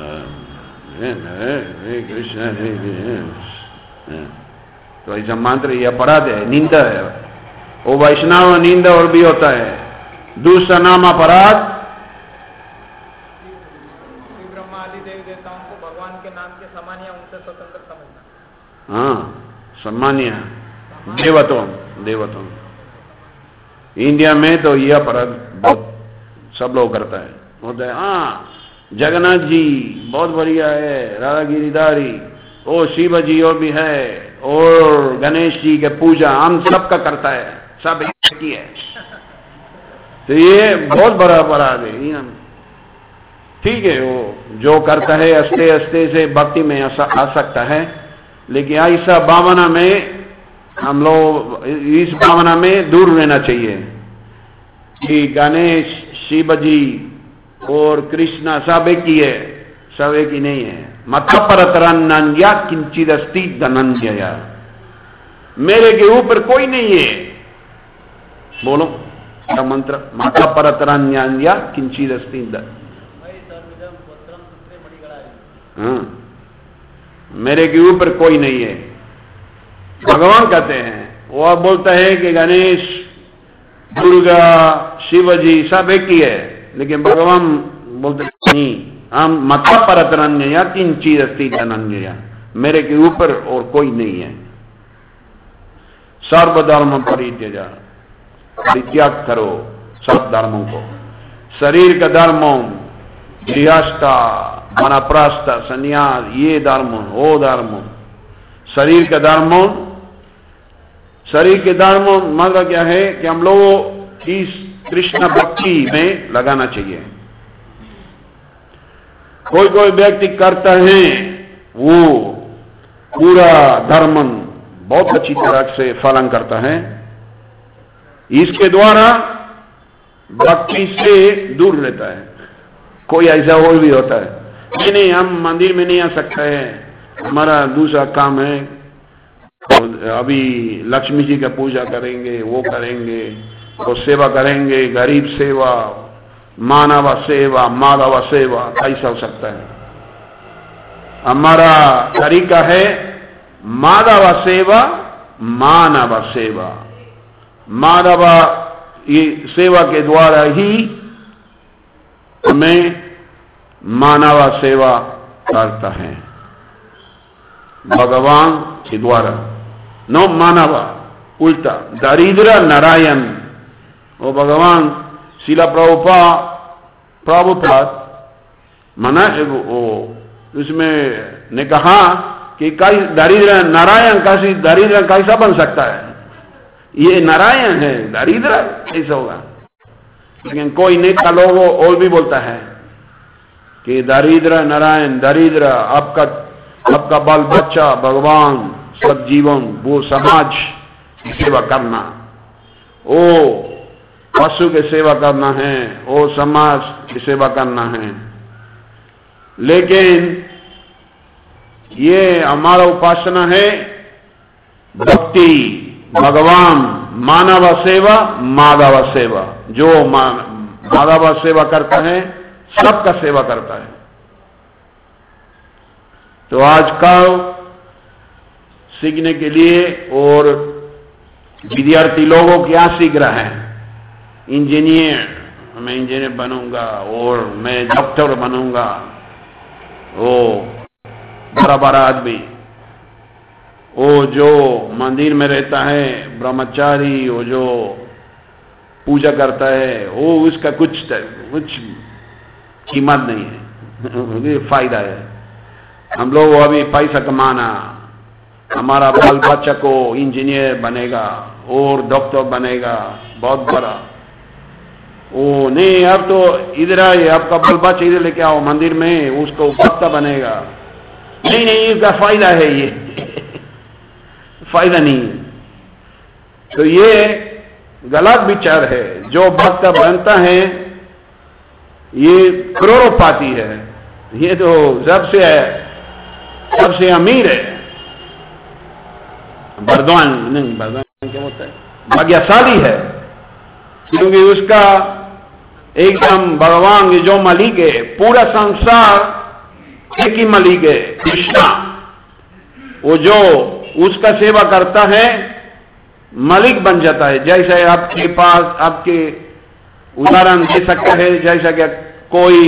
हरे कृष्ण हरे कृष्ण, तो ऐसा मंत्र ये अपराध है, निंदा है। वो वैष्णव निंदा और भी होता है। दूसरा नाम अपराध, ब्रह्मा आदि देवी देवताओं को भगवान के नाम के सामान्य उनसे स्वतंत्र समझना। हाँ सामान्य देवतों देवतों इंडिया में तो ये अपराध बहुत सब लोग करता है, होता है। हाँ जगन्नाथ जी बहुत बढ़िया है, राधा गिरिधारी, ओ शिव जी और भी है, और गणेश जी के पूजा हम सबका करता है, सब एक ही है। तो ये बहुत बड़ा अपराध है। ठीक है, वो जो करता है अस्ते अस्ते से भक्ति में आ सकता है, लेकिन ऐसा भावना में हम लोग इस भावना में दूर रहना चाहिए कि गणेश शिव जी और कृष्णा सब एक ही है, सब एक ही नहीं है। मत परतरन्या किंचित अस्ति धनंजय, मेरे के ऊपर कोई नहीं है। बोलो क्या मंत्र, मत परतरन्या किंचित अस्ति। हाँ मेरे के ऊपर कोई नहीं है, भगवान कहते हैं। वो बोलता है कि गणेश दुर्गा शिव जी सब एक ही है, लेकिन भगवान बोलते नहीं, हम मत परतरन्य या किंचित अस्ति धनंजय, मेरे के ऊपर और कोई नहीं है। सर्वधर्म परित्यजा, परित्याग करो सब धर्मों को, शरीर का धर्मों, गृहस्थ वनप्रस्थ संन्यास, ये धर्म वो धर्म, शरीर का धर्म, शरीर के धर्म मतलब क्या है कि हम लोगों इस कृष्ण भक्ति में लगाना चाहिए। कोई कोई व्यक्ति करता है वो पूरा धर्म बहुत अच्छी तरह से पालन करता है, इसके द्वारा भक्ति से दूर रहता है। कोई ऐसा और भी होता है, नहीं नहीं हम मंदिर में नहीं आ सकते हैं, हमारा दूसरा काम है, अभी लक्ष्मी जी का पूजा करेंगे, वो करेंगे, वो सेवा करेंगे, गरीब सेवा, मानव सेवा, माधव सेवा, कैसा हो सकता है? हमारा तरीका है माधव सेवा, मानव सेवा। मानव ये सेवा के द्वारा ही हमें मानव सेवा करता है, भगवान के द्वारा। नो मानव, उल्टा दरिद्र नारायण, वो भगवान शिला प्रभुपाद प्रभुपाद मना वो उसमें ने कहा कि कई दरिद्र नारायण कैसी दरिद्र कैसा बन सकता है? ये नारायण है, दरिद्र कैसा होगा? लेकिन कोई नेता लोग और भी बोलता है कि दरिद्र नारायण, दरिद्र आपका आपका बाल बच्चा भगवान, सब जीवन वो समाज की सेवा करना, वो पशु की सेवा करना है, वो समाज की सेवा करना है। लेकिन ये हमारा उपासना है भक्ति, भगवान, मानव सेवा, माधव सेवा। जो माधव सेवा करता है सबका सेवा करता है। तो आजकल सीखने के लिए और विद्यार्थी लोगों क्या सीख रहा है? इंजीनियर, मैं इंजीनियर बनूंगा और मैं डॉक्टर बनूंगा, वो बड़ा बड़ा आदमी, वो जो मंदिर में रहता है ब्रह्मचारी, वो जो पूजा करता है, वो उसका कुछ कुछ कीमत नहीं है, फायदा है। हम लोग अभी पैसा कमाना, हमारा बाल बच्चा को इंजीनियर बनेगा और डॉक्टर बनेगा बहुत बड़ा, वो नहीं अब तो इधर आए, आपका बाल बच्चा इधर लेके आओ मंदिर में, उसको भक्त बनेगा। नहीं नहीं इसका फायदा है, ये फायदा नहीं। तो ये गलत विचार है। जो भक्त बनता है ये करोड़ों पाती है, ये तो सबसे सबसे अमीर है, बरद्वान नहीं, बरद्वान क्या होता है, भाग्यशाली है, क्योंकि उसका एकदम भगवान ये जो मालिक है, पूरा संसार एक ही मालिक है, कृष्णा। वो जो उसका सेवा करता है मालिक बन जाता है। जैसे आपके पास आपके उदाहरण दे सकता है, जैसा कि कोई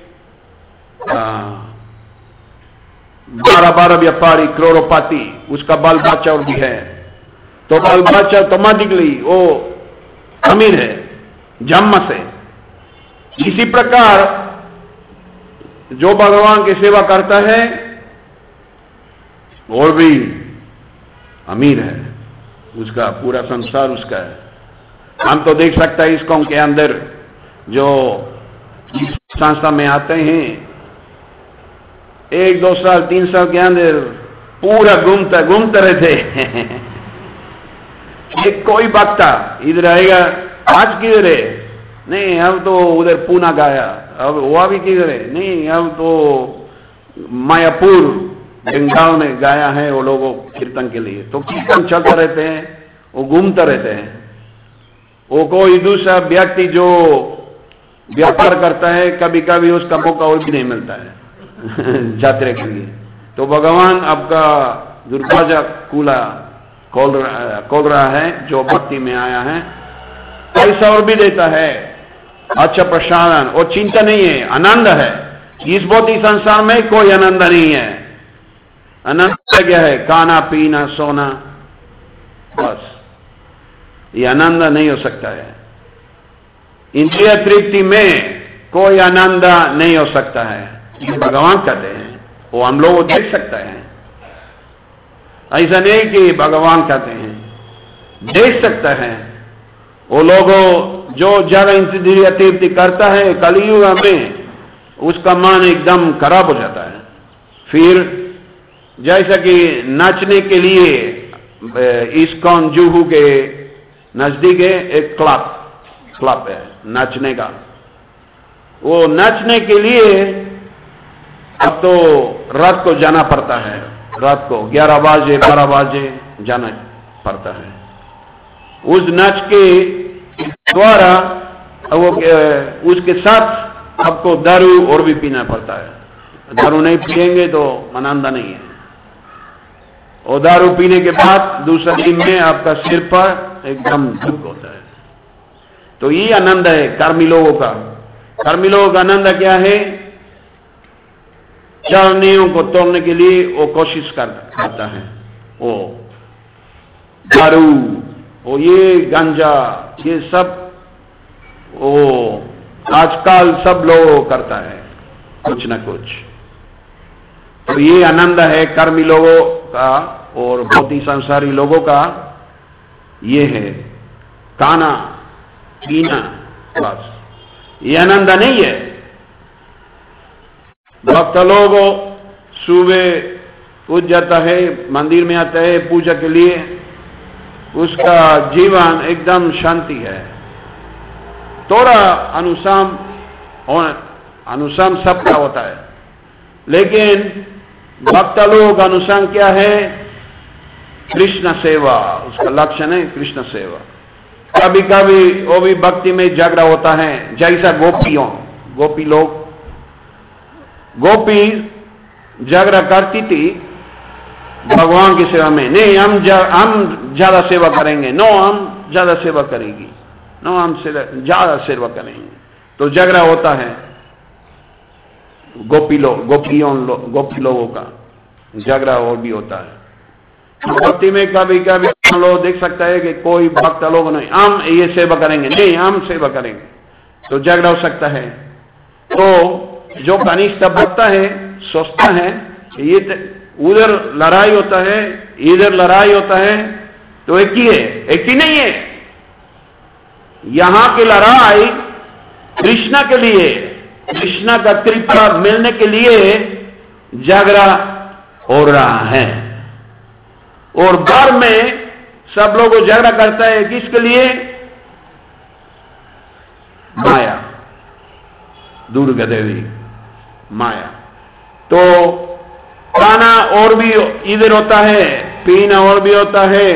बारह बारह व्यापारी करोड़पति, उसका बाल बच्चा और भी है, तो बाल बच्चा ऑटोमेटिकली वो अमीर है जन्म से। इसी प्रकार जो भगवान की सेवा करता है और भी अमीर है, उसका पूरा संसार उसका है। हम तो देख सकते हैं इसको के अंदर जो इस संस्था में आते हैं, एक दो साल तीन साल के अंदर पूरा घूमता घूमते रहते एक कोई बकता इधर आएगा, आज किधर है, नहीं हम तो उधर पूना गया, अब वह भी किधर है, नहीं हम तो मायापुर बंगाल में गया है वो लोगों कीर्तन के लिए। तो कीर्तन चलते रहते हैं, वो घूमते रहते हैं। वो कोई दूसरा व्यक्ति जो व्यापार करता है, कभी कभी उसका मौका और भी नहीं मिलता है यात्रा के लिए। तो भगवान आपका दुर्भाग्य कूला खोल रहा खोल रहा है, जो भक्ति में आया है, पैसा और भी देता है, अच्छा प्रसारण, और चिंता नहीं है, आनंद है। इस भौतिक संसार में कोई आनंद नहीं है। आनंद क्या है? खाना पीना सोना, बस। ये आनंद नहीं हो सकता है। इंद्रिय तृप्ति में कोई आनंद नहीं हो सकता है, ये भगवान कहते हैं। वो हम लोग देख सकते हैं, ऐसा नहीं कि भगवान कहते हैं, देख सकते हैं। वो लोगों जो ज्यादा इंद्रिय तृप्ति करता है कलयुग में, उसका मन एकदम खराब हो जाता है। फिर जैसा कि नाचने के लिए इस्कॉन जुहू के नजदीक है एक क्लब क्लब है नाचने का। वो नाचने के लिए अब तो रात को जाना पड़ता है, रात को ग्यारह बजे बारह बजे जाना पड़ता है। उस नाच के द्वारा वो उसके साथ आपको दारू और भी पीना पड़ता है। दारू नहीं पिएंगे तो आनंद नहीं है। और दारू पीने के बाद दूसरे दिन में आपका सिर पर एकदम दुख होता है। तो ये आनंद है कर्मी लोगों का। कर्मी लोगों का आनंद क्या है? चार नियमों को तोड़ने के लिए वो कोशिश करता है। वो दारू, वो ये गांजा, ये सब वो आजकल सब लोग करता है कुछ ना कुछ। तो ये आनंद है कर्मी लोगों का और भौतिक संसारी लोगों का। ये है खाना पीना, बस। ये आनंद नहीं है। भक्त लोग सुबह उठ जाता है, मंदिर में आता है पूजा के लिए, उसका जीवन एकदम शांति है। थोड़ा अनुसाम और अनुसाम सबका होता है, लेकिन भक्त लोग अनुसाम क्या है? कृष्ण सेवा, उसका लक्षण है कृष्ण सेवा। कभी कभी वो भी भक्ति में झगड़ा होता है, जैसा गोपियों गोपी लोग गोपी झगड़ा करती थी भगवान की सेवा में। नहीं हम जा, हम ज्यादा सेवा करेंगे, नो हम ज्यादा सेवा करेंगी, नो हम ज्यादा सेवा करेंगे। तो झगड़ा होता है गोपी लोग गोपियों लो, गोपी लोगों का झगड़ा और भी होता है। भक्ति में कभी कभी हम लोग देख सकता है कि कोई भक्त लोग नहीं, हम ये सेवा करेंगे, नहीं हम सेवा करेंगे, तो झगड़ा हो सकता है। तो जो कनिष्ठ भक्त है सोचता है ये उधर लड़ाई होता है, इधर लड़ाई होता है, तो एक ही है, एक ही नहीं है। यहां की लड़ाई कृष्णा के लिए, कृष्णा का कृपा मिलने के लिए झगड़ा हो रहा है। और बार में सब लोग झगड़ा करता है किसके लिए? माया, दुर्गा देवी माया। तो खाना और भी इधर होता है, पीना और भी होता है,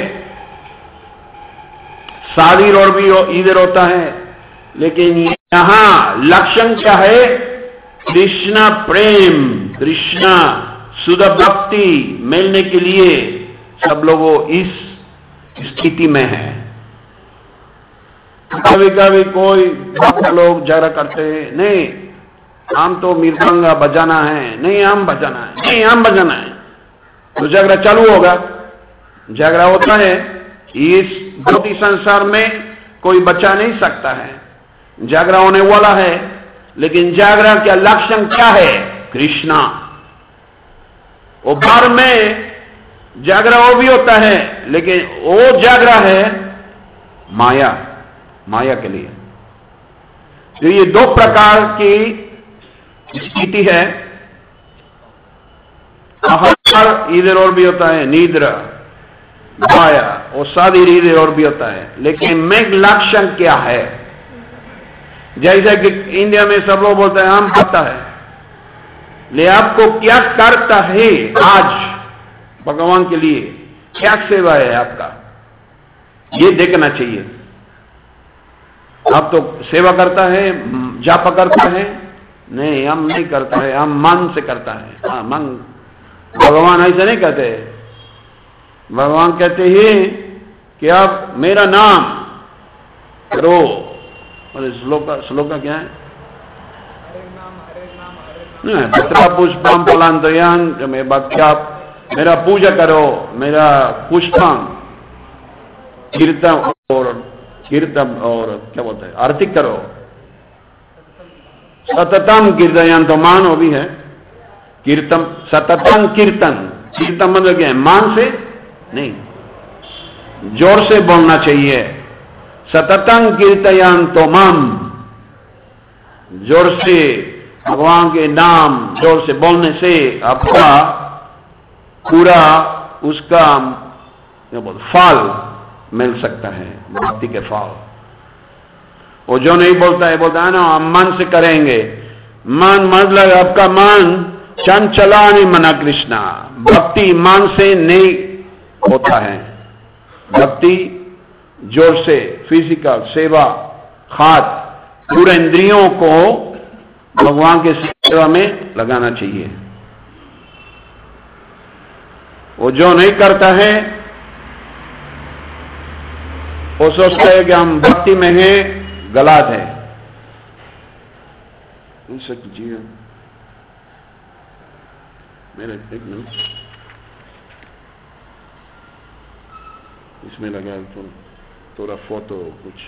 शादी और भी इधर होता है, लेकिन यहां लक्षण क्या है? कृष्णा प्रेम, कृष्णा शुद्ध भक्ति मिलने के लिए सब लोगों इस स्थिति में है। कभी कभी कोई भक्त लोग झगड़ा करते हैं, नहीं हम तो मृदंगा बजाना है, नहीं हम बजाना है, नहीं हम बजाना है, तो झगड़ा चालू होगा। झगड़ा होता है, इस भौतिक संसार में कोई बचा नहीं सकता है, झगड़ा होने वाला है। लेकिन झगड़ा का लक्षण क्या है? कृष्णा। वो बार में झगड़ा वो भी होता है, लेकिन वो झगड़ा है माया, माया के लिए। तो ये दो प्रकार की स्थिति है। आहार इधर और भी होता है, निद्रा, माया और शादी इधर और भी होता है, लेकिन मेन लक्षण क्या है? जैसे कि इंडिया में सब लोग बोलते हैं हम पता है, ले आपको क्या करता है आज भगवान के लिए, क्या सेवा है आपका, ये देखना चाहिए। आप तो सेवा करता है, जाप करता है, नहीं हम नहीं करता है, हम मन से करता है। हाँ मन, भगवान ऐसा नहीं कहते। भगवान कहते हैं कि आप मेरा नाम करो। और श्लोका श्लोका क्या है? पत्रा पुष्पम फलांतयान में भक्त्या, मेरा पूजा करो, मेरा पुष्पम कीर्तन और कीर्तन और क्या बोलते हैं आरती करो, सततम कीर्तन तो मान वो भी है कीर्तन, सततम कीर्तन, कीर्तन मतलब क्या है? मान से नहीं, जोर से बोलना चाहिए। सततम कीर्तयन तो मम, जोर से भगवान के नाम जोर से बोलने से आपका पूरा उसका क्या बोलते फल मिल सकता है, भक्ति के फल। वो जो नहीं बोलता है, बोलता है ना हम मन से करेंगे। मन मतलब आपका मन चंचला नहीं मना कृष्णा, भक्ति मन से नहीं होता है। भक्ति जोर से फिजिकल सेवा, हाथ पूरे इंद्रियों को भगवान के सेवा में लगाना चाहिए। वो जो नहीं करता है वो सोचता है कि हम भक्ति में हैं, गलत है। ऐसा कीजिए मेरे एक मिनट इसमें लगा तो थोड़ा फोटो कुछ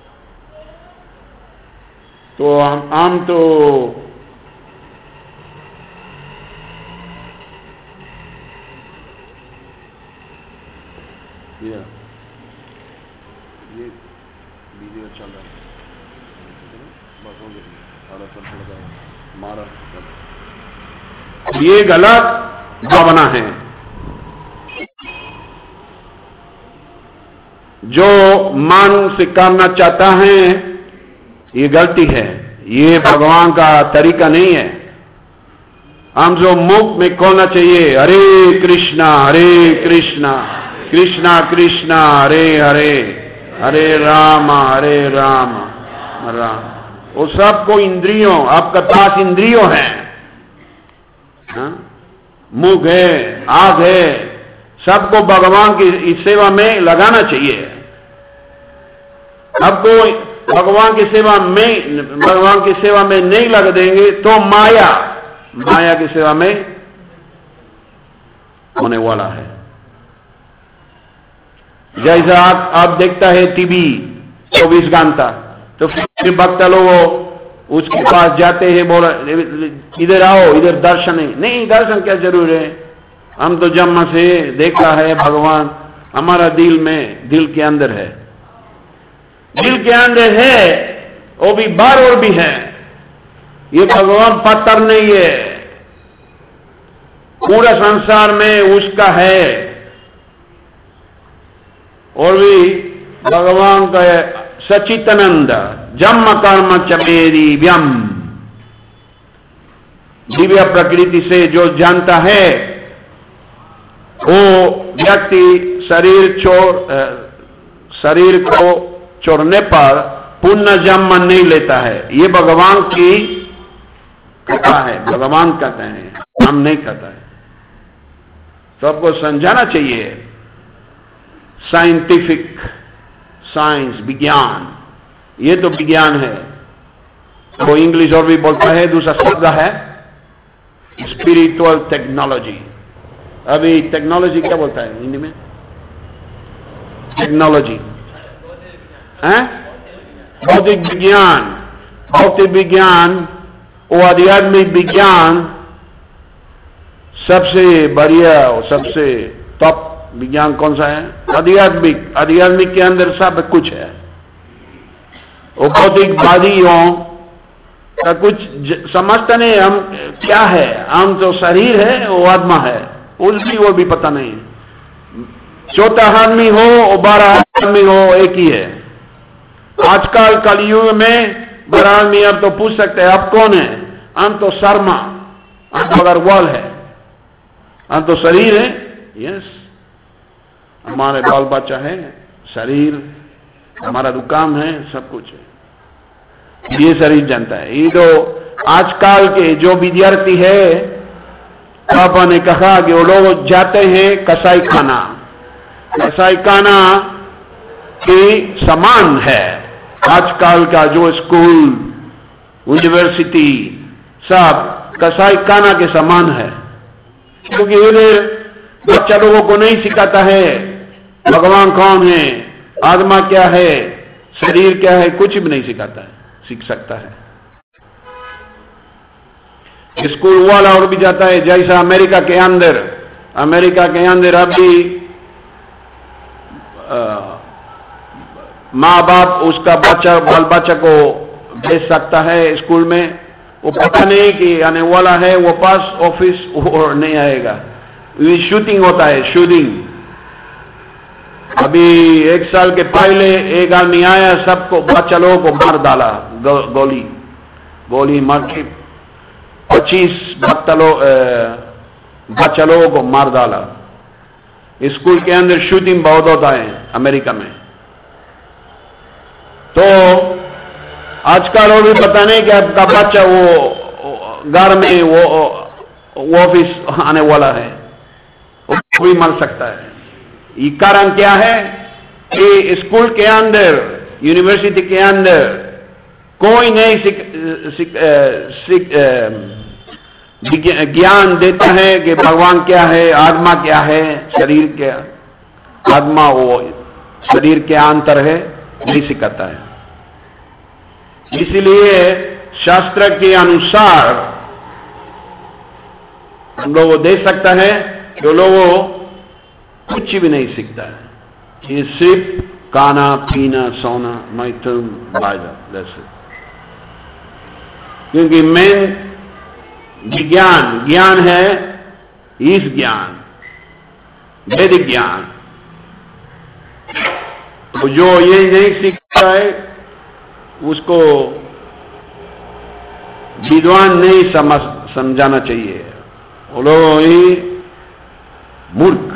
तो हम आम तो ये ये वीडियो चल रहा है, बस हो गया आधा सब लगा मारा। ये गलत भावना है। जो मन से करना चाहता है ये गलती है, ये भगवान का तरीका नहीं है। हम जो मुख में खोलना चाहिए हरे कृष्णा हरे कृष्णा कृष्णा कृष्णा हरे हरे हरे राम हरे राम राम, वो सबको इंद्रियों, आपका पास इंद्रियों है, मुख है, आंख है, सबको भगवान की इस सेवा में लगाना चाहिए। आपको भगवान की सेवा में भगवान की सेवा में नहीं लगा देंगे तो माया माया की सेवा में होने वाला है। जैसा आप, आप देखता है टीवी चौबीस घंटा, तो फिर भक्त लोग उसके पास जाते हैं, बोला इधर आओ, इधर दर्शन है। नहीं, दर्शन क्या जरूर है, हम तो जन्म से देखा है भगवान हमारा दिल में, दिल के अंदर है, दिल के अंदर है, वो भी बार और भी है। ये भगवान पत्थर नहीं है, पूरा संसार में उसका है। और भी भगवान का सचितानंद जन्म कर्म चमेरी व्यम, दिव्य प्रकृति से जो जानता है, वो व्यक्ति शरीर छोड़ शरीर को छोड़ने पर पुण्य जन्म नहीं लेता है। ये भगवान की कथा है, भगवान कहते हैं, हम नहीं कहता है। तो आपको समझाना चाहिए साइंटिफिक, साइंस, विज्ञान, ये तो विज्ञान है। तो इंग्लिश और भी बोलता है, दूसरा शब्द है स्पिरिचुअल टेक्नोलॉजी। अभी टेक्नोलॉजी क्या बोलता है हिंदी में? टेक्नोलॉजी है भौतिक विज्ञान। भौतिक विज्ञान वो आध्यात्मिक विज्ञान सबसे बढ़िया और सबसे टॉप विज्ञान कौन सा है? आध्यात्मिक। आध्यात्मिक के अंदर सब कुछ है। वो भौतिकवादियों का कुछ समझता नहीं हम क्या है। हम तो शरीर है, वो आत्मा है, उसकी वो भी पता नहीं। चौथा आदमी हो और बारह आदमी हो, एक ही है। आजकल कलयुग में बड़ा आदमी अब तो पूछ सकते हैं आप कौन है? हम तो शर्मा, हम तो अगर वॉल है, हम तो शरीर है। यस, हमारे बाल बच्चा है, शरीर, हमारा दुकान है, सब कुछ है। ये शरीर जानता है। ये तो आजकल के जो विद्यार्थी है, पापा ने कहा कि वो लोग जाते हैं कसाई खाना। कसाई खाना के समान है आजकल का जो स्कूल, यूनिवर्सिटी, सब कसाई खाना के समान है। क्योंकि उन्हें बच्चा लोगों को नहीं सिखाता है भगवान कौन है, आत्मा क्या है, शरीर क्या है, कुछ भी नहीं सिखाता है, सीख सकता है। स्कूल वाला और भी जाता है, जैसा अमेरिका के अंदर अमेरिका के अंदर अभी माँ बाप उसका बच्चा बाल बच्चा को भेज सकता है स्कूल में। वो पता नहीं कि आने वाला है वो पास ऑफिस और नहीं आएगा। ये शूटिंग होता है, शूटिंग। अभी एक साल के पहले एक आदमी आया, सबको बच्चा लोगों को मार डाला, गो, गोली गोली मार के पच्चीस बच्चा लोगों को मार डाला। स्कूल के अंदर शूटिंग बहुत होता है अमेरिका में। तो आजकल वो भी पता नहीं कि आपका बच्चा वो घर में वो वो ऑफिस आने वाला है, वो भी मर सकता है। ये कारण क्या है कि स्कूल के अंदर, यूनिवर्सिटी के अंदर कोई नहीं सिख, सिख, सिख, ज्ञान देता है कि भगवान क्या है, आत्मा क्या है, शरीर क्या, आत्मा वो शरीर के अंतर है, नहीं सिखाता है। इसलिए शास्त्र के अनुसार हम लोग देख सकता है जो लोगों कुछ भी नहीं सीखता है। ये सिर्फ खाना पीना सोना मैथुन बाजा जैसे। क्योंकि मेन विज्ञान ज्ञान है इस ज्ञान, वैदिक ज्ञान। तो जो ये नहीं सीखता है उसको विद्वान नहीं समझ समझाना चाहिए। वो लोग ही मूर्ख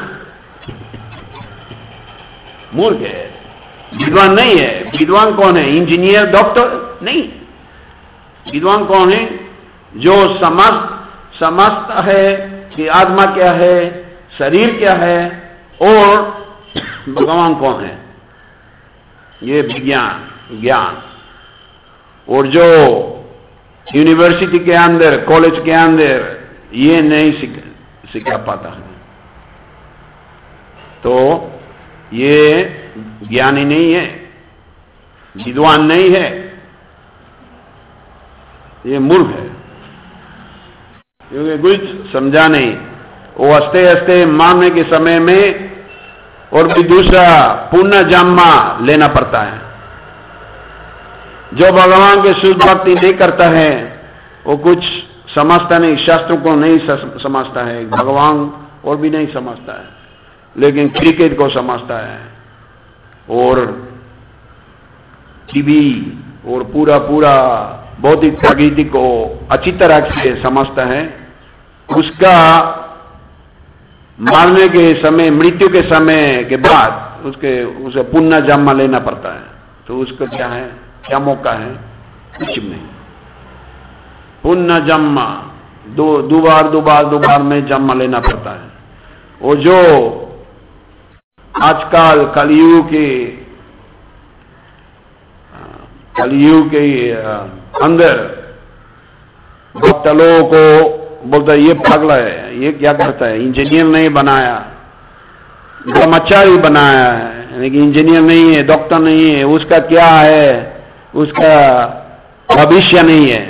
मूर्ख है, विद्वान नहीं है। विद्वान कौन है? इंजीनियर, डॉक्टर नहीं। विद्वान कौन है? जो समझ समझता है कि आत्मा क्या है, शरीर क्या है और भगवान कौन है। ये विज्ञान ज्ञान। और जो यूनिवर्सिटी के अंदर, कॉलेज के अंदर ये नहीं सिख सिखा पाता है, तो ये ज्ञानी नहीं है, विद्वान नहीं है, ये मूर्ख है। क्योंकि कुछ समझा नहीं। वो हंसते हंसते मारने के समय में और भी दूसरा पुण्य जन्मा लेना पड़ता है। जो भगवान के शुद्ध भक्ति नहीं करता है वो कुछ समझता नहीं, शास्त्रों को नहीं समझता है, भगवान और भी नहीं समझता है, लेकिन क्रिकेट को समझता है और टीवी और पूरा पूरा भौतिक प्रकृति को अच्छी तरह से समझता है, उसका मारने के समय, मृत्यु के समय के बाद उसके उसे पुनः जन्म लेना पड़ता है। तो उसको क्या है, क्या मौका है? कुछ नहीं। पुनः जन्म दो दो बार दो बार दो बार में जन्म लेना पड़ता है। वो जो आजकल कलयुग के कलयुग के अंदर भक्त लोगों को बोलता है ये पागल है, ये क्या करता है, इंजीनियर नहीं बनाया, ब्रह्मचारी बनाया है, यानी कि इंजीनियर नहीं है, डॉक्टर नहीं है, उसका क्या है, उसका भविष्य नहीं है।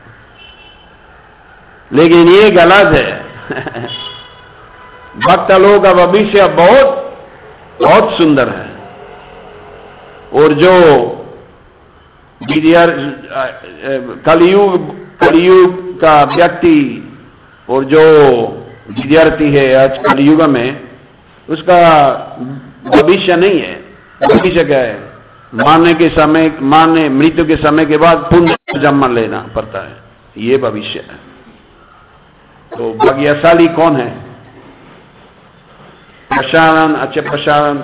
लेकिन ये गलत है। भक्त लोगों का भविष्य बहुत बहुत सुंदर है। और जो कलयुग कलयुग का व्यक्ति और जो विद्यार्थी है आज कलयुग में, उसका भविष्य नहीं है। भविष्य क्या है? मारने के समय, मारने मृत्यु के समय के बाद पुनः जन्म लेना पड़ता है, ये भविष्य है। तो भाग्यशाली कौन है? प्रसारण, अच्छे प्रसारण,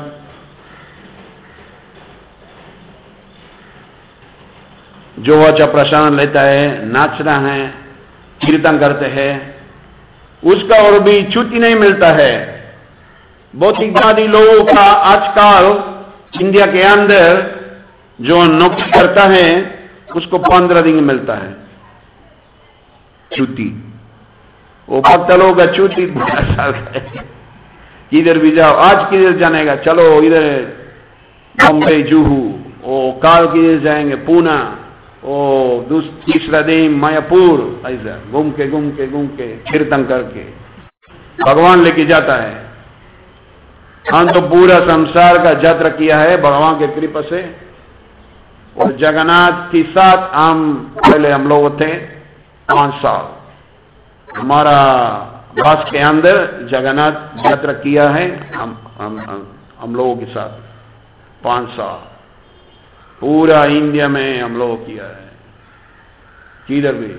जो अच्छा प्रसारण लेता है, नाचना है, कीर्तन करते हैं, उसका और भी छुट्टी नहीं मिलता है। भौतिकवादी लोगों का आजकल इंडिया के अंदर जो नौकरी करता है उसको पंद्रह दिन मिलता है छुट्टी। वो भक्त लोगों का छुट्टी पूरा साल का है। किधर भी जाओ, आज किधर जाने का, चलो इधर बॉम्बे जुहू, ओ काल किधर जाएंगे पुणे, ओ तीसरा दिन मायापुर, ऐसा घूम के घूम के घूम के कीर्तन करके भगवान लेके जाता है। हम तो पूरा संसार का यात्रा किया है भगवान के कृपा से। और जगन्नाथ के साथ हम पहले हम लोग थे पांच साल, हमारा बस के अंदर जगन्नाथ यात्रा किया है हम हम हम, हम लोगों के साथ पांच साल, पूरा इंडिया में हम लोग किया है। किधर भी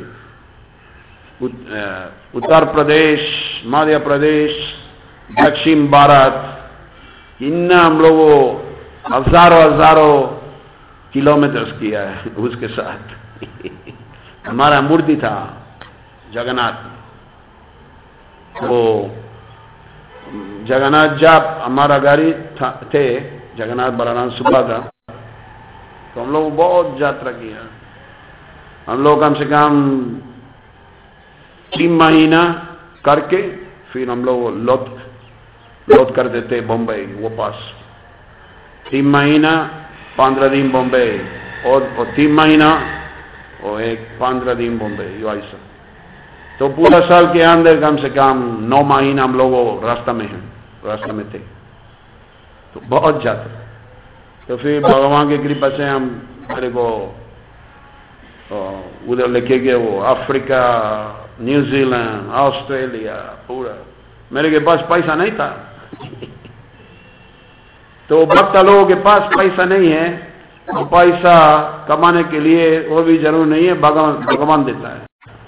उत्तर प्रदेश, मध्य प्रदेश, दक्षिण भारत, इन हम लोगों हजारों हजारों किलोमीटर किया है उसके साथ। हमारा मूर्ति था जगन्नाथ। तो जगन्नाथ जब हमारा गाड़ी थे, जगन्नाथ बलराम सुभद्रा, तो हम लोग बहुत यात्रा किया। हम लोग कम से कम तीन महीना करके फिर हम लोग लौट लौट कर देते बम्बई वापस। तीन महीना पंद्रह दिन बम्बई और, और तीन महीना और एक पंद्रह दिन बम्बई, ऐसा। तो पूरा साल के अंदर कम से कम नौ महीना हम लोग रास्ता में हैं, रास्ता में थे। तो बहुत ज्यादा। तो फिर भगवान की कृपा से हम मेरे को उधर लेके गए, वो अफ्रीका, न्यूजीलैंड, ऑस्ट्रेलिया, पूरा। मेरे के पास पैसा नहीं था। तो भक्त लोगों के पास पैसा नहीं है, तो पैसा कमाने के लिए वो भी जरूर नहीं है, भगवान भगवान देता है,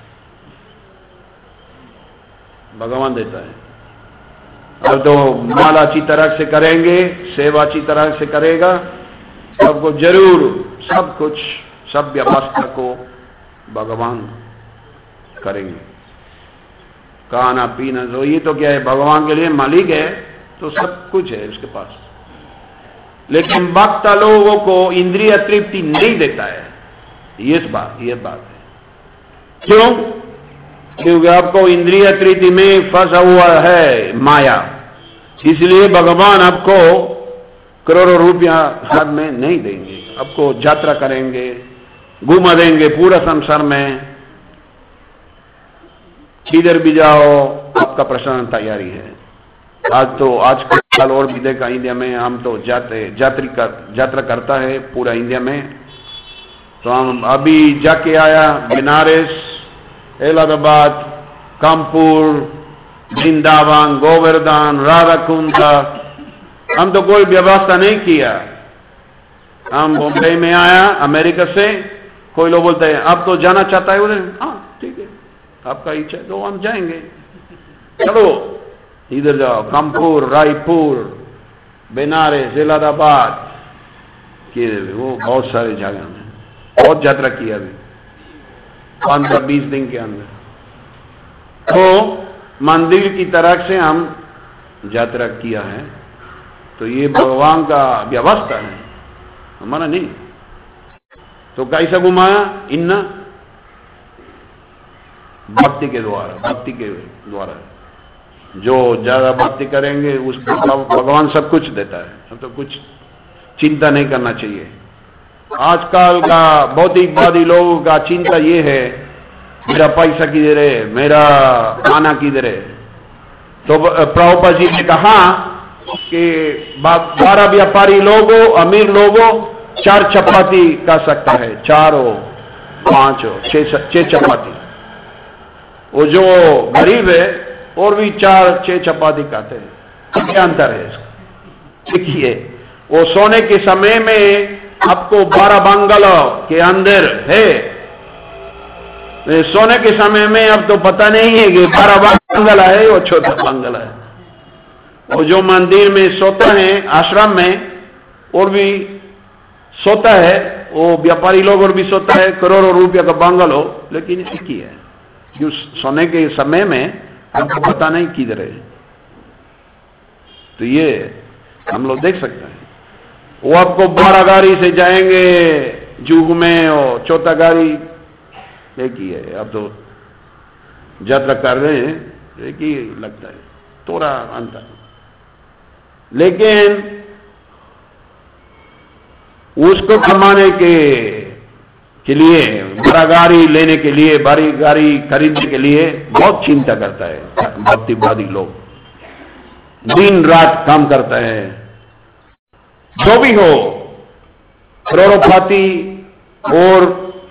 भगवान देता है। अब तो माल अच्छी तरह से करेंगे, सेवा अच्छी तरह से करेगा, सबको जरूर सब कुछ, सब व्यवस्था को भगवान करेंगे। खाना पीना, जो ये तो क्या है, भगवान के लिए मालिक है, तो सब कुछ है उसके पास। लेकिन भक्त लोगों को इंद्रिय तृप्ति नहीं देता है, ये बात ये बात है। क्यों? क्योंकि आपको इंद्रिय तृप्ति में फंसा हुआ है माया, इसलिए भगवान आपको करोड़ों रुपया हाथ में नहीं देंगे। आपको यात्रा करेंगे, घुमा देंगे पूरा संसार में, किधर भी जाओ आपका प्रश्न तैयारी है। आज तो आजकल और भी देखा इंडिया में, हम तो जाते यात्री कर यात्रा करता है पूरा इंडिया में। तो हम अभी जाके आया बनारस, इलाहाबाद, कानपुर, वृंदावन, गोवर्धन, राधाकुंड। हम तो कोई व्यवस्था नहीं किया। हम बॉम्बे में आया अमेरिका से, कोई लोग बोलते हैं आप तो जाना चाहता है उधर, हाँ ठीक है आपका इच्छा है तो हम जाएंगे, चलो इधर जाओ, कानपुर, रायपुर, बनारस, इलाहाबाद, वो बहुत सारे जगह में बहुत यात्रा किया अभी पंद्रह बीस दिन के अंदर। तो मंदिर की तरफ से हम यात्रा किया है, तो ये भगवान का व्यवस्था है, हमारा नहीं। तो कैसा घुमाया? इन्ना भक्ति के द्वारा, भक्ति के द्वारा जो ज्यादा भक्ति करेंगे उसको भगवान सब कुछ देता है, सब तो कुछ चिंता नहीं करना चाहिए। आजकल का भौतिकवादी लोगों का चिंता ये है मेरा पैसा किधर है, मेरा खाना किधर है। तो प्रभुपाद जी ने कहा कि बारह व्यापारी लोगों, अमीर लोगों चार चपाती खा सकता है, चार हो पांच हो छह चपाती। वो जो गरीब है और भी चार छह चपाती खाते हैं, क्या अंतर है इसका? देखिए वो सोने के समय में आपको बारह बंगलों के अंदर है, सोने के समय में अब तो पता नहीं है कि बारह बंगला है वो छोटा बंगला है। वो जो मंदिर में सोता है, आश्रम में और भी सोता है, वो व्यापारी लोग और भी सोता है, करोड़ों रुपया का बंगलो, लेकिन एक ही है जो सोने के समय में हमको पता नहीं किधर है। तो ये हम लोग देख सकते हैं। वो आपको बारह गाड़ी से जाएंगे जुग में, और चौथा गाड़ी एक ही है। अब तो यात्रा कर रहे हैं, एक ही लगता है, थोड़ा अंतर। लेकिन उसको कमाने के के लिए, बड़ा गाड़ी लेने के लिए, बड़ी गाड़ी खरीदने के लिए बहुत चिंता करता है भक्तिवादी लोग, दिन रात काम करता है। जो भी हो, करोड़पति और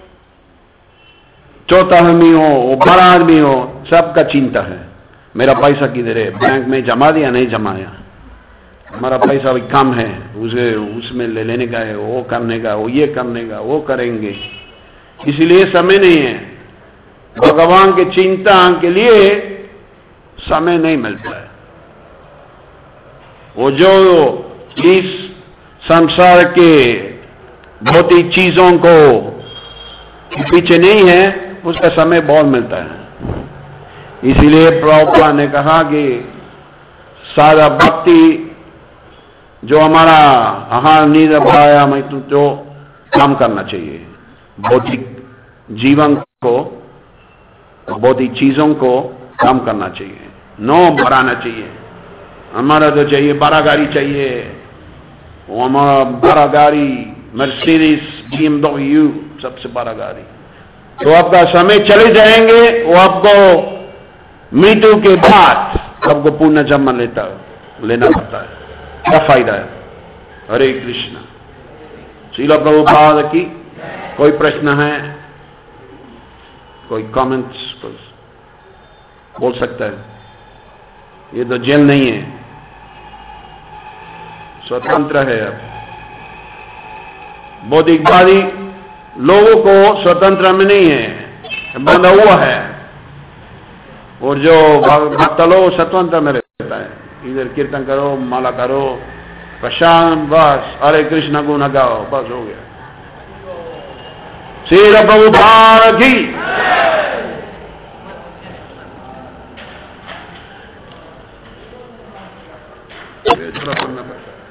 चौथा आदमी हो, बड़ा आदमी हो, सबका चिंता है मेरा पैसा किधर है, बैंक में जमा दिया नहीं जमाया, हमारा पैसा भी कम है, उसे उसमें ले लेने का है, वो करने का, वो ये करने का, वो करेंगे, इसलिए समय नहीं है। भगवान के चिंता के लिए समय नहीं मिलता है। वो जो इस संसार के भौतिक चीजों को पीछे नहीं है, उसका समय बहुत मिलता है। इसीलिए प्रभुपाद ने कहा कि सारा भक्ति जो हमारा आहार नींद भया में जो काम करना चाहिए, भौतिक जीवन को, भौतिक चीजों को काम करना चाहिए, नो बढ़ाना चाहिए। हमारा तो चाहिए बड़ा गाड़ी चाहिए, वो हमारा बड़ा गाड़ी मर्सिडीज, बीएमडब्ल्यू, सबसे बड़ा गाड़ी। तो आपका समय चले जाएंगे, वो आपको मृत्यु के बाद आपको पुण्य जन्म लेता लेना पड़ता है, क्या फायदा है? हरे कृष्ण। श्रील प्रभुपाद की। कोई प्रश्न है, कोई कमेंट्स बोल सकता है? ये तो जेल नहीं है, स्वतंत्र है। अब बौद्धिकवादी लोगों को स्वतंत्र में नहीं है, बंधा हुआ है, और जो भक्त लोग स्वतंत्र में रहता है, इधर कीर्तन करो, माला करो, प्रशांत, बस हरे कृष्ण गुण गाओ, बस हो गया। श्री प्रभुपाद की। थोड़ा पढ़ना पड़ता है।